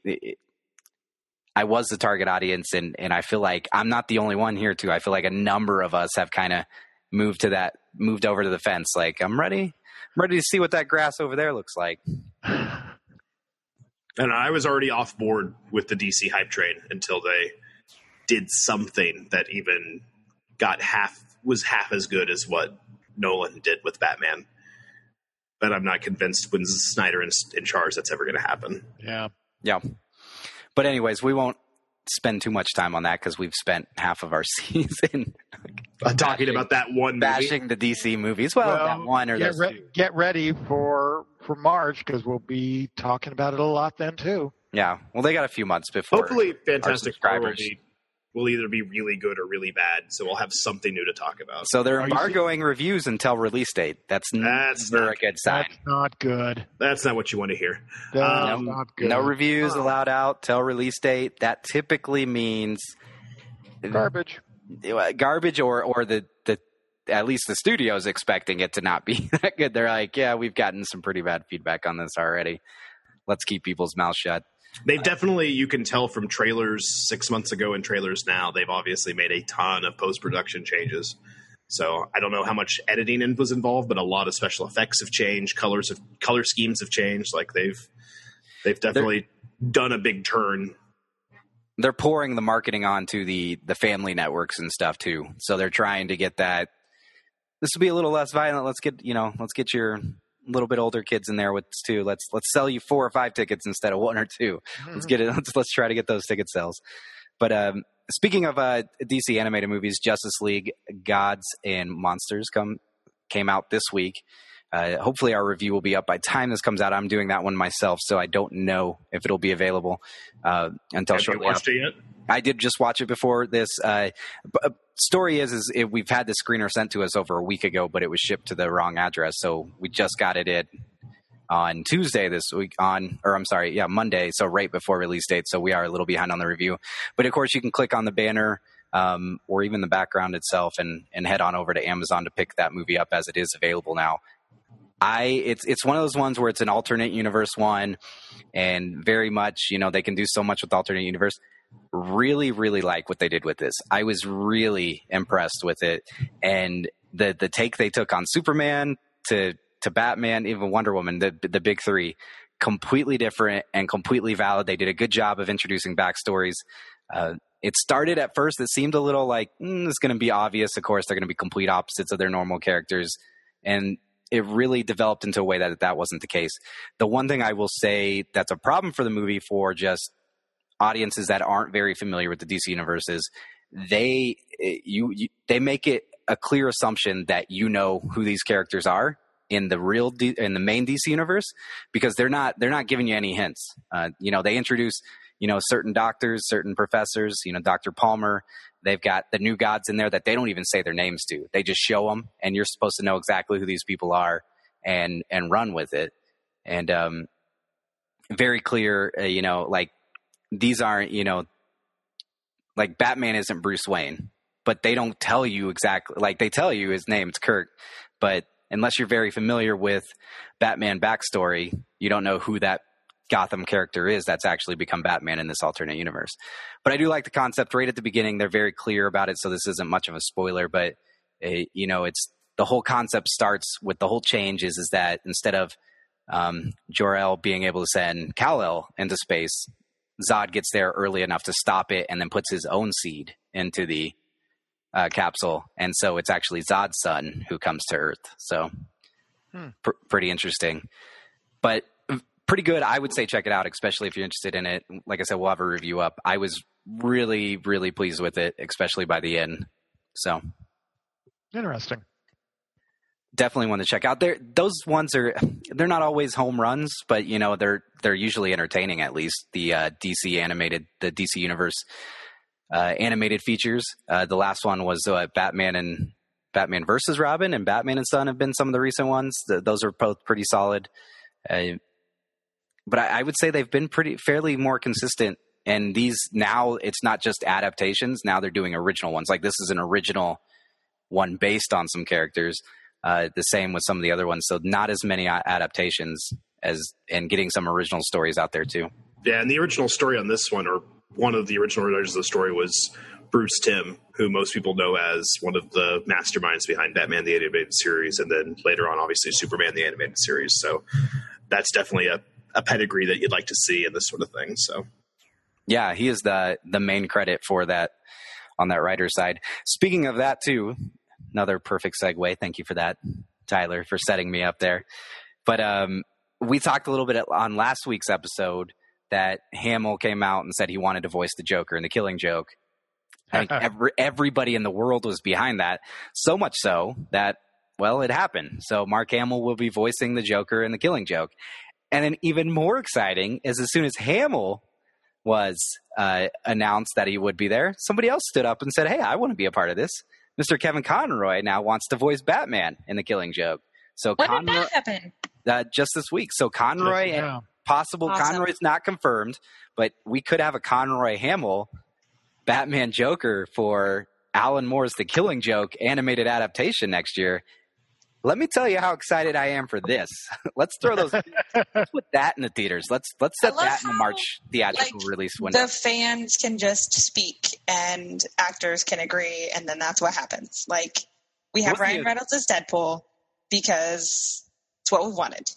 I was the target audience, and, and I feel like I'm not the only one here too. I feel like a number of us have kind of moved to that, moved over to the fence. Like, I'm ready, I'm ready to see what that grass over there looks like. And I was already off board with the D C hype train until they did something that even got half, was half as good as what Nolan did with Batman. But I'm not convinced when Snyder is in charge that's ever going to happen. Yeah. Yeah. But anyways, we won't spend too much time on that because we've spent half of our season Uh, talking about that one movie. bashing the D C movies. Well, that one or get, those re- two. get ready for for March because we'll be talking about it a lot then too. Yeah. Well, they got a few months before. Hopefully, Fantastic Four will subscribers. be will either be really good or really bad. So we'll have something new to talk about. So they're Are you embargoing reviews until release date. That's, That's never not- a good sign. That's not good. That's not what you want to hear. That's Um, not good. No reviews Wow. allowed out till release date. That typically means Garbage. garbage, or or the the at least the studio's expecting it to not be that good. They're like, yeah, we've gotten some pretty bad feedback on this already. Let's keep people's mouths shut. They've definitely, you can tell from trailers six months ago and trailers now, they've obviously made a ton of post-production changes. So I don't know how much editing in- was involved, but a lot of special effects have changed. Colors of color schemes have changed. Like they've, they've definitely They're, done a big turn. They're pouring the marketing onto the, the family networks and stuff too. So they're trying to get that. This will be a little less violent. Let's get, you know, let's get your little bit older kids in there with this too. Let's let's sell you four or five tickets instead of one or two. Mm-hmm. Let's get it. Let's let's try to get those ticket sales. But um, speaking of uh, D C animated movies, Justice League: Gods and Monsters come came out this week. Uh, hopefully, our review will be up by the time this comes out. I'm doing that one myself, so I don't know if it'll be available uh, until Have shortly. you watched after. it yet? I did just watch it before this. Uh, b- story is, is it, we've had the screener sent to us over a week ago, but it was shipped to the wrong address. So we just got it in on Tuesday this week on, or I'm sorry, yeah, Monday. So right before release date. So we are a little behind on the review, but of course you can click on the banner um, or even the background itself and, and head on over to Amazon to pick that movie up as it is available now. I it's it's one of those ones where it's an alternate universe one, and very much, you know, they can do so much with alternate universe. Really, really like what they did with this. I was really impressed with it, and the the take they took on Superman to to Batman, even Wonder Woman, the the big three, completely different and completely valid. They did a good job of introducing backstories. Uh, it started at first, it seemed a little like mm, it's going to be obvious. Of course, they're going to be complete opposites of their normal characters, and it really developed into a way that that wasn't the case. The one thing I will say that's a problem for the movie for just audiences that aren't very familiar with the D C universe is they you, you they make it a clear assumption that you know who these characters are in the real D, in the main D C universe, because they're not they're not giving you any hints. Uh, you know, they introduce you know certain doctors, certain professors. You know, Doctor Palmer. They've got the new gods in there that they don't even say their names to. They just show them, and you're supposed to know exactly who these people are and and run with it. And um, very clear, uh, you know, like. These aren't, you know, like Batman isn't Bruce Wayne, but they don't tell you exactly, like they tell you his name's Kurt, but unless you're very familiar with Batman backstory, you don't know who that Gotham character is that's actually become Batman in this alternate universe. But I do like the concept right at the beginning. They're very clear about it, so this isn't much of a spoiler, but uh, you know, it's the whole concept starts with the whole change is, is that instead of um, Jor-El being able to send Kal-El into space, Zod gets there early enough to stop it and then puts his own seed into the uh, capsule. And so it's actually Zod's son who comes to Earth. So hmm. pr- pretty interesting, but pretty good. I would say check it out, especially if you're interested in it. Like I said, we'll have a review up. I was really, really pleased with it, especially by the end. So interesting. Definitely one to check out. There, those ones are they're not always home runs, but you know they're they're usually entertaining. At least the uh, D C animated, the D C Universe uh, animated features. Uh, the last one was uh, Batman and Batman versus Robin, and Batman and Son have been some of the recent ones. The, those are both pretty solid. Uh, but I, I would say they've been pretty fairly more consistent. And these now it's not just adaptations. Now they're doing original ones. Like this is an original one based on some characters. Uh, the same with some of the other ones. So not as many adaptations as, and getting some original stories out there too. Yeah. And the original story on this one, or one of the original writers of the story, was Bruce Timm, who most people know as one of the masterminds behind Batman, the animated series. And then later on, obviously Superman, the animated series. So that's definitely a, a pedigree that you'd like to see in this sort of thing. So yeah, he is the, the main credit for that on that writer's side. Speaking of that too, another perfect segue. Thank you for that, Tyler, for setting me up there. But um, we talked a little bit on last week's episode that Hamill came out and said he wanted to voice the Joker in The Killing Joke. I think every, everybody in the world was behind that. So much so that, well, it happened. So Mark Hamill will be voicing the Joker in The Killing Joke. And then even more exciting is as soon as Hamill was uh, announced that he would be there, somebody else stood up and said, hey, I want to be a part of this. Mister Kevin Conroy now wants to voice Batman in The Killing Joke. So When Conroy, did that happen? uh, just this week. So Conroy, Yeah. and possible Awesome. Conroy's not confirmed, but we could have a Conroy Hamill Batman Joker for Alan Moore's The Killing Joke animated adaptation next year. Let me tell you how excited I am for this. Let's throw those. Let's put that in the theaters. Let's let's set I love that in the how, March theatrical like, release window. The fans can just speak and actors can agree, and then that's what happens. Like, we have What Ryan is- Reynolds as Deadpool because it's what we wanted.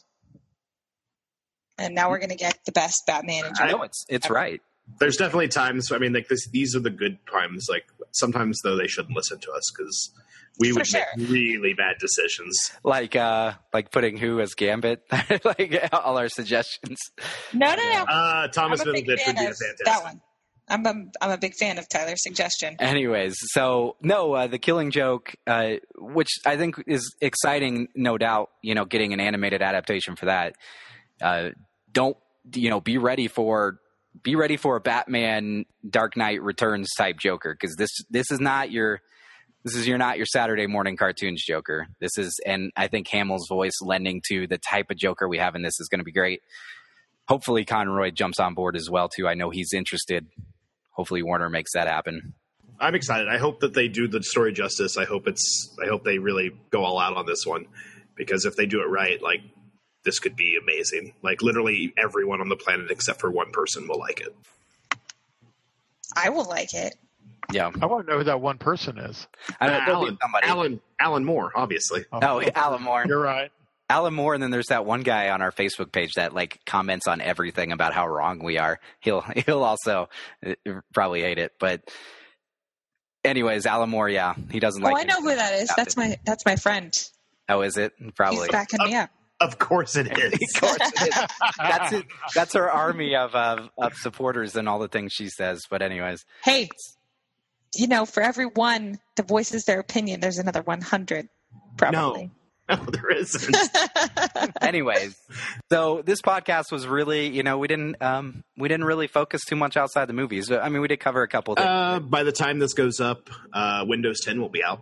And now we're going to get the best Batman and I- Joker. no, it's it's right. There's definitely times. I mean, like this. These are the good times. Like sometimes though, they shouldn't listen to us because we For would sure. make really bad decisions. Like uh, like putting who as Gambit, like all our suggestions. No, no, no. Uh, Thomas I'm a big Middleditch would fan be a of fantastic. that one. I'm a, I'm a big fan of Tyler's suggestion. Anyways, so no, uh, The Killing Joke, uh, which I think is exciting, no doubt. You know, getting an animated adaptation for that. Uh, don't you know? Be ready for. Be ready for a Batman Dark Knight Returns type Joker, because this this is not your this is your not your Saturday morning cartoons Joker. This is, and I think Hamill's voice lending to the type of Joker we have in this is going to be great. Hopefully Conroy jumps on board as well too. I know he's interested. Hopefully Warner makes that happen. I'm excited. I hope that they do the story justice. I hope it's. I hope they really go all out on this one, because if they do it right, like. This could be amazing. Like literally everyone on the planet except for one person will like it. I will like it. Yeah, I want to know who that one person is. I don't, Uh, there'll be Alan, somebody. Alan, Alan Moore, obviously. Oh, Alan Moore. You're right. Alan Moore, and then there's that one guy on our Facebook page that like comments on everything about how wrong we are. He'll he'll also uh, probably hate it, but anyways, Alan Moore, yeah, he doesn't Oh, like. I know who that is. That's my that's my friend. Oh, is it? Probably. He's backing me up. Of course it is. Of course it is. That's it. That's her army of, of of supporters and all the things she says. But anyways, Hey, you know, for every one that voices their opinion, there's another one hundred, probably. No, there isn't. anyways, so this podcast was really, you know, we didn't um we didn't really focus too much outside the movies. I mean, we did cover a couple things. Uh, by the time this goes up, uh, Windows ten will be out.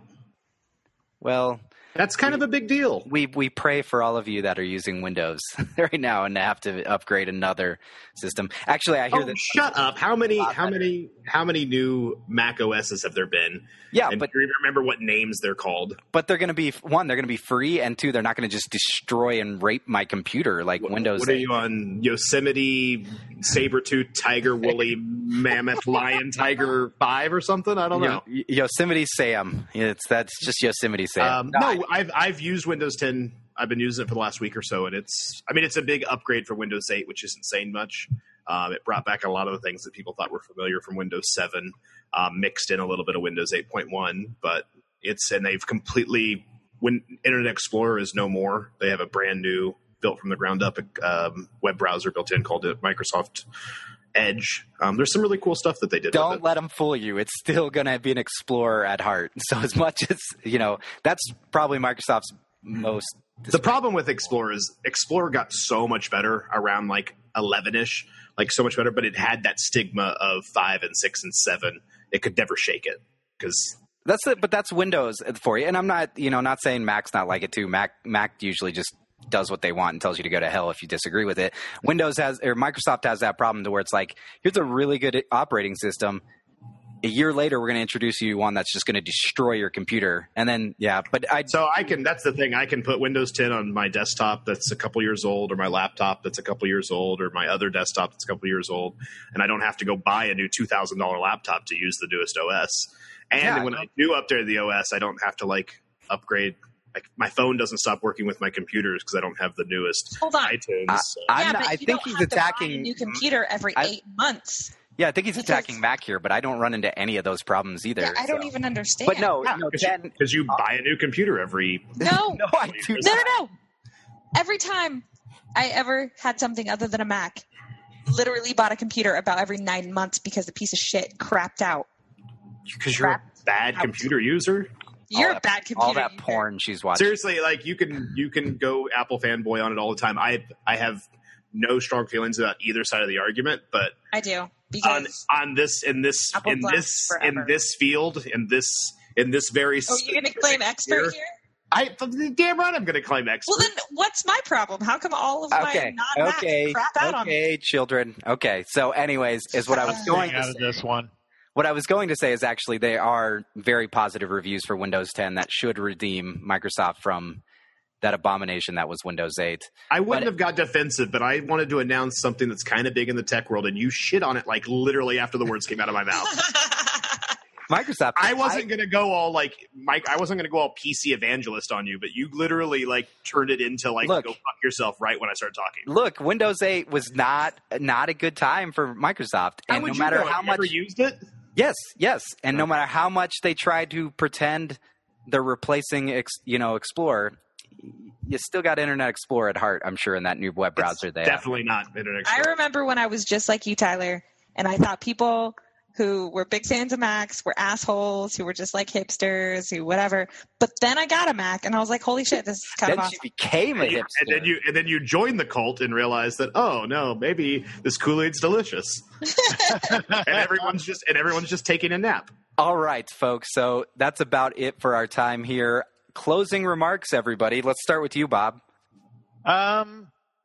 Well, That's kind of a big deal. we we pray for all of you that are using Windows right now and have to upgrade another system. Actually, I hear Oh, that. shut up! How many? lot How better. many? How many new Mac O Ss have there been? Yeah, and but do you remember what names they're called? but they're going to be one. They're going to be free, and two, they're not going to just destroy and rape my computer like Windows. What are eight. you on? Yosemite, Sabertooth, Tiger, Woolly, Mammoth, Lion, Tiger Five or something? I don't know. Yo- Yosemite Sam. It's that's just Yosemite Sam. Um, no, I've I've used Windows ten. I've been using it for the last week or so, and it's. I mean, it's a big upgrade for Windows eight, which isn't saying much. Um, it brought back a lot of the things that people thought were familiar from Windows seven, um, mixed in a little bit of Windows eight point one. But it's and they've completely. When Internet Explorer is no more, they have a brand new, built from the ground up um, web browser built in called it Microsoft Edge. Um, there's some really cool stuff that they did. with Don't it. let them fool you. It's still going to be an Explorer at heart. So as much as, you know, that's probably Microsoft's most. The problem with Explorer is Explorer got so much better around like eleven-ish, like so much better, but it had that stigma of five and six and seven. It could never shake it because That's it, but that's Windows for you. And I'm not, you know, not saying Mac's not like it too. Mac Mac usually just does what they want and tells you to go to hell if you disagree with it. Windows has, or Microsoft has that problem to where it's like, here's a really good operating system. A year later, we're going to introduce you one that's just going to destroy your computer. And then, yeah, but I so I can. That's the thing. I can put Windows ten on my desktop that's a couple years old, or my laptop that's a couple years old, or my other desktop that's a couple years old, and I don't have to go buy a new two thousand dollar laptop to use the newest O S. And Yeah. when I do update the O S, I don't have to like upgrade. Like my phone doesn't stop working with my computers because I don't have the newest Hold on. iTunes. I- so. I'm yeah, not- but I you think don't he's have to buy attacking- a new computer every I- eight months. yeah, I think he's Because- attacking Mac here, but I don't run into any of those problems either. Yeah, I don't so. even understand. But no, Yeah, no, because you, ten, 'cause you buy a new computer every. No, no, I do no, no, no. Every time I ever had something other than a Mac, literally bought a computer about every nine months because the piece of shit crapped out. Because you're a bad computer user. You're all a that- bad computer all that user. porn she's watching. Seriously, like you can you can go Apple fanboy on it all the time. I I have no strong feelings about either side of the argument, but I do on because on this in this Apple in Glass this forever. in this field in this in this very oh, you're going to claim expert here? I damn right I'm going to claim expert. Well, then what's my problem? How come all of my Okay, non-Macs okay, crap out on me? okay, children. Okay, so anyways, is what I was going Staying to out of say. this one. What I was going to say is actually there are very positive reviews for Windows ten that should redeem Microsoft from that abomination that was Windows eight. I wouldn't but- have got defensive, but I wanted to announce something that's kind of big in the tech world, and you shit on it like literally after the words came out of my mouth. Microsoft. I wasn't going to go all like Mike. I wasn't going to go all P C evangelist on you, but you literally like turned it into like Look. go fuck yourself right when I started talking. Look, Windows eight was not not a good time for Microsoft, How and would no you matter know? how Have you much ever used it? yes, yes, and no matter how much they tried to pretend they're replacing, ex, you know, Explorer, you still got Internet Explorer at heart. I'm sure in that new web browser It's they have. definitely not Internet I Explorer. remember when I was just like you, Tyler, and I thought people who were big fans of Macs were assholes, who were just like hipsters, who whatever. But then I got a Mac, and I was like, holy shit, this is kind Then of she awesome. became a And, you, hipster. and then you and then you joined the cult and realized that oh no, maybe this Kool-Aid's delicious, and everyone's just and everyone's just taking a nap. All right, folks. So that's about it for our time here. Closing remarks, everybody. Let's start with you, Bob. Um,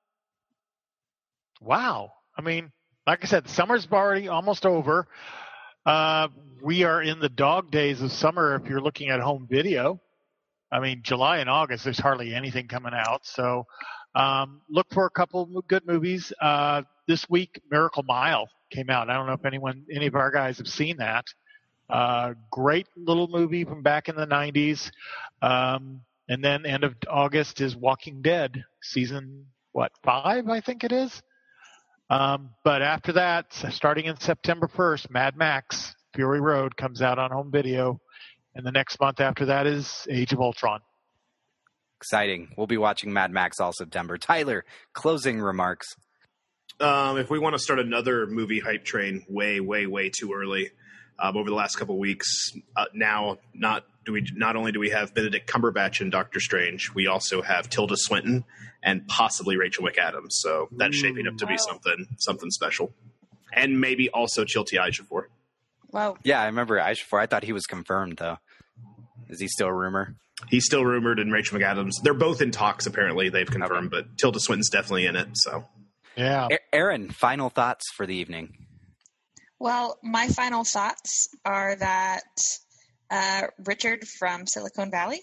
wow. I mean, like I said, summer's already almost over. Uh, we are in the dog days of summer if you're looking at home video. I mean, July and August, there's hardly anything coming out. So um, look for a couple of good movies. Uh, this week, Miracle Mile came out. I don't know if anyone, any of our guys have seen that. Uh, great little movie from back in the nineties. Um, and then end of August is Walking Dead, season, what, five, I think it is? Um, but after that, starting in September first, Mad Max, Fury Road comes out on home video. And the next month after that is Age of Ultron. Exciting. We'll be watching Mad Max all September. Tyler, closing remarks. Um, if we want to start another movie hype train, way, way, way too early. Um, over the last couple of weeks, uh, now not do we not only do we have Benedict Cumberbatch and Doctor Strange, we also have Tilda Swinton and possibly Rachel McAdams. So that's shaping up to be Wow. something something special, and maybe also Chilty Ejiofor. Wow. Yeah, I remember Ejiofor. I thought he was confirmed, though. Is he still a rumor? He's still rumored, and Rachel McAdams. They're both in talks. Apparently, they've confirmed, but Tilda Swinton's definitely in it. So Yeah. A- Aaron, final thoughts for the evening. Well, my final thoughts are that uh, Richard from Silicon Valley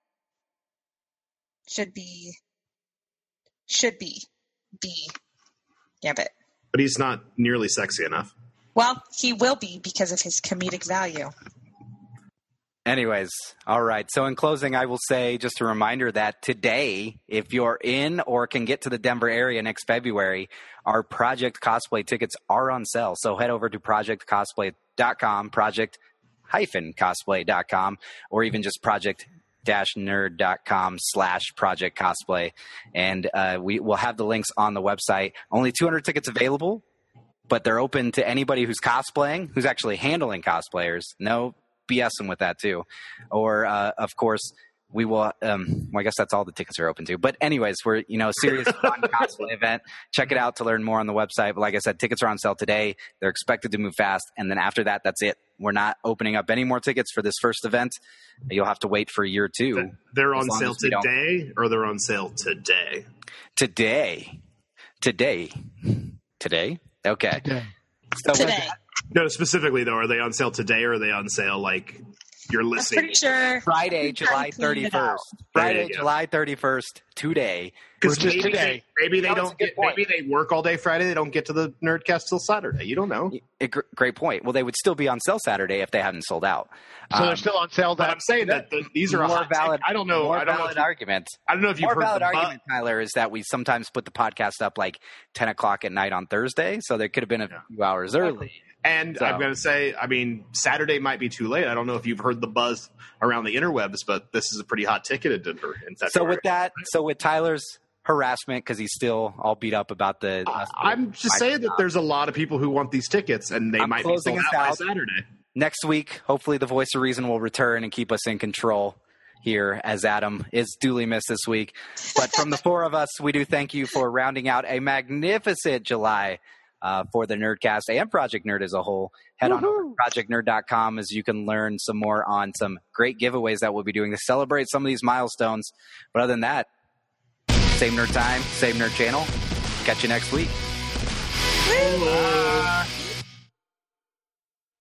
should be should be be Gambit. but he's not nearly sexy enough. Well, he will be because of his comedic value. Anyways, all right. So in closing, I will say just a reminder that today, if you're in or can get to the Denver area next February, our Project Cosplay tickets are on sale. So head over to project cosplay dot com, project cosplay dot com, or even just project nerd dot com slash project cosplay. And uh, we will have the links on the website. Only two hundred tickets available, but they're open to anybody who's cosplaying, who's actually handling cosplayers. No BSing with that too. Or, uh, of course, we will, um, well, I guess that's all the tickets are open to. But anyways, we're, you know, serious fun cosplay event. Check it out to learn more on the website. But like I said, tickets are on sale today. They're expected to move fast. And then after that, that's it. We're not opening up any more tickets for this first event. You'll have to wait for year two. They're As on long sale as we don't- today, or they're on sale today. Today. Today. Today? Okay. Yeah. So with Today. No, specifically though, are they on sale today, or are they on sale like you're I'm listening? pretty sure Friday, I'm trying July to clean it out. thirty-first. There Friday, you go. July thirty-first, today. Because Which is maybe, today. maybe they That was don't a good get. point. Maybe they work all day Friday. They don't get to the Nerdcast till Saturday. You don't know. A gr- great point. Well, they would still be on sale Saturday if they hadn't sold out. So Um, they're still on sale. But That I'm saying that the, these are a more hot valid. take. I don't know. More I don't know. valid If you, argument. I don't know if you've More heard valid the bu- argument, Tyler, is that we sometimes put the podcast up like ten o'clock at night on Thursday, so they could have been a Yeah. few hours early. And So- I'm going to say, I mean, Saturday might be too late. I don't know if you've heard the buzz around the interwebs, but this is a pretty hot ticket in Denver in February. So with that, so with Tyler's harassment, because he's still all beat up about the. I- I'm just saying that there's a lot of people who want these tickets, and they I'm might be closing sold us out by out. Saturday. Next week, hopefully, the voice of reason will return and keep us in control. here, as Adam is duly missed this week. But from the four of us, we do thank you for rounding out a magnificent July uh, for the Nerdcast and Project Nerd as a whole. Head Woo-hoo. on over to project nerd dot com as you can learn some more on some great giveaways that we'll be doing to celebrate some of these milestones. But other than that, same nerd time, same nerd channel. Catch you next week. Woo!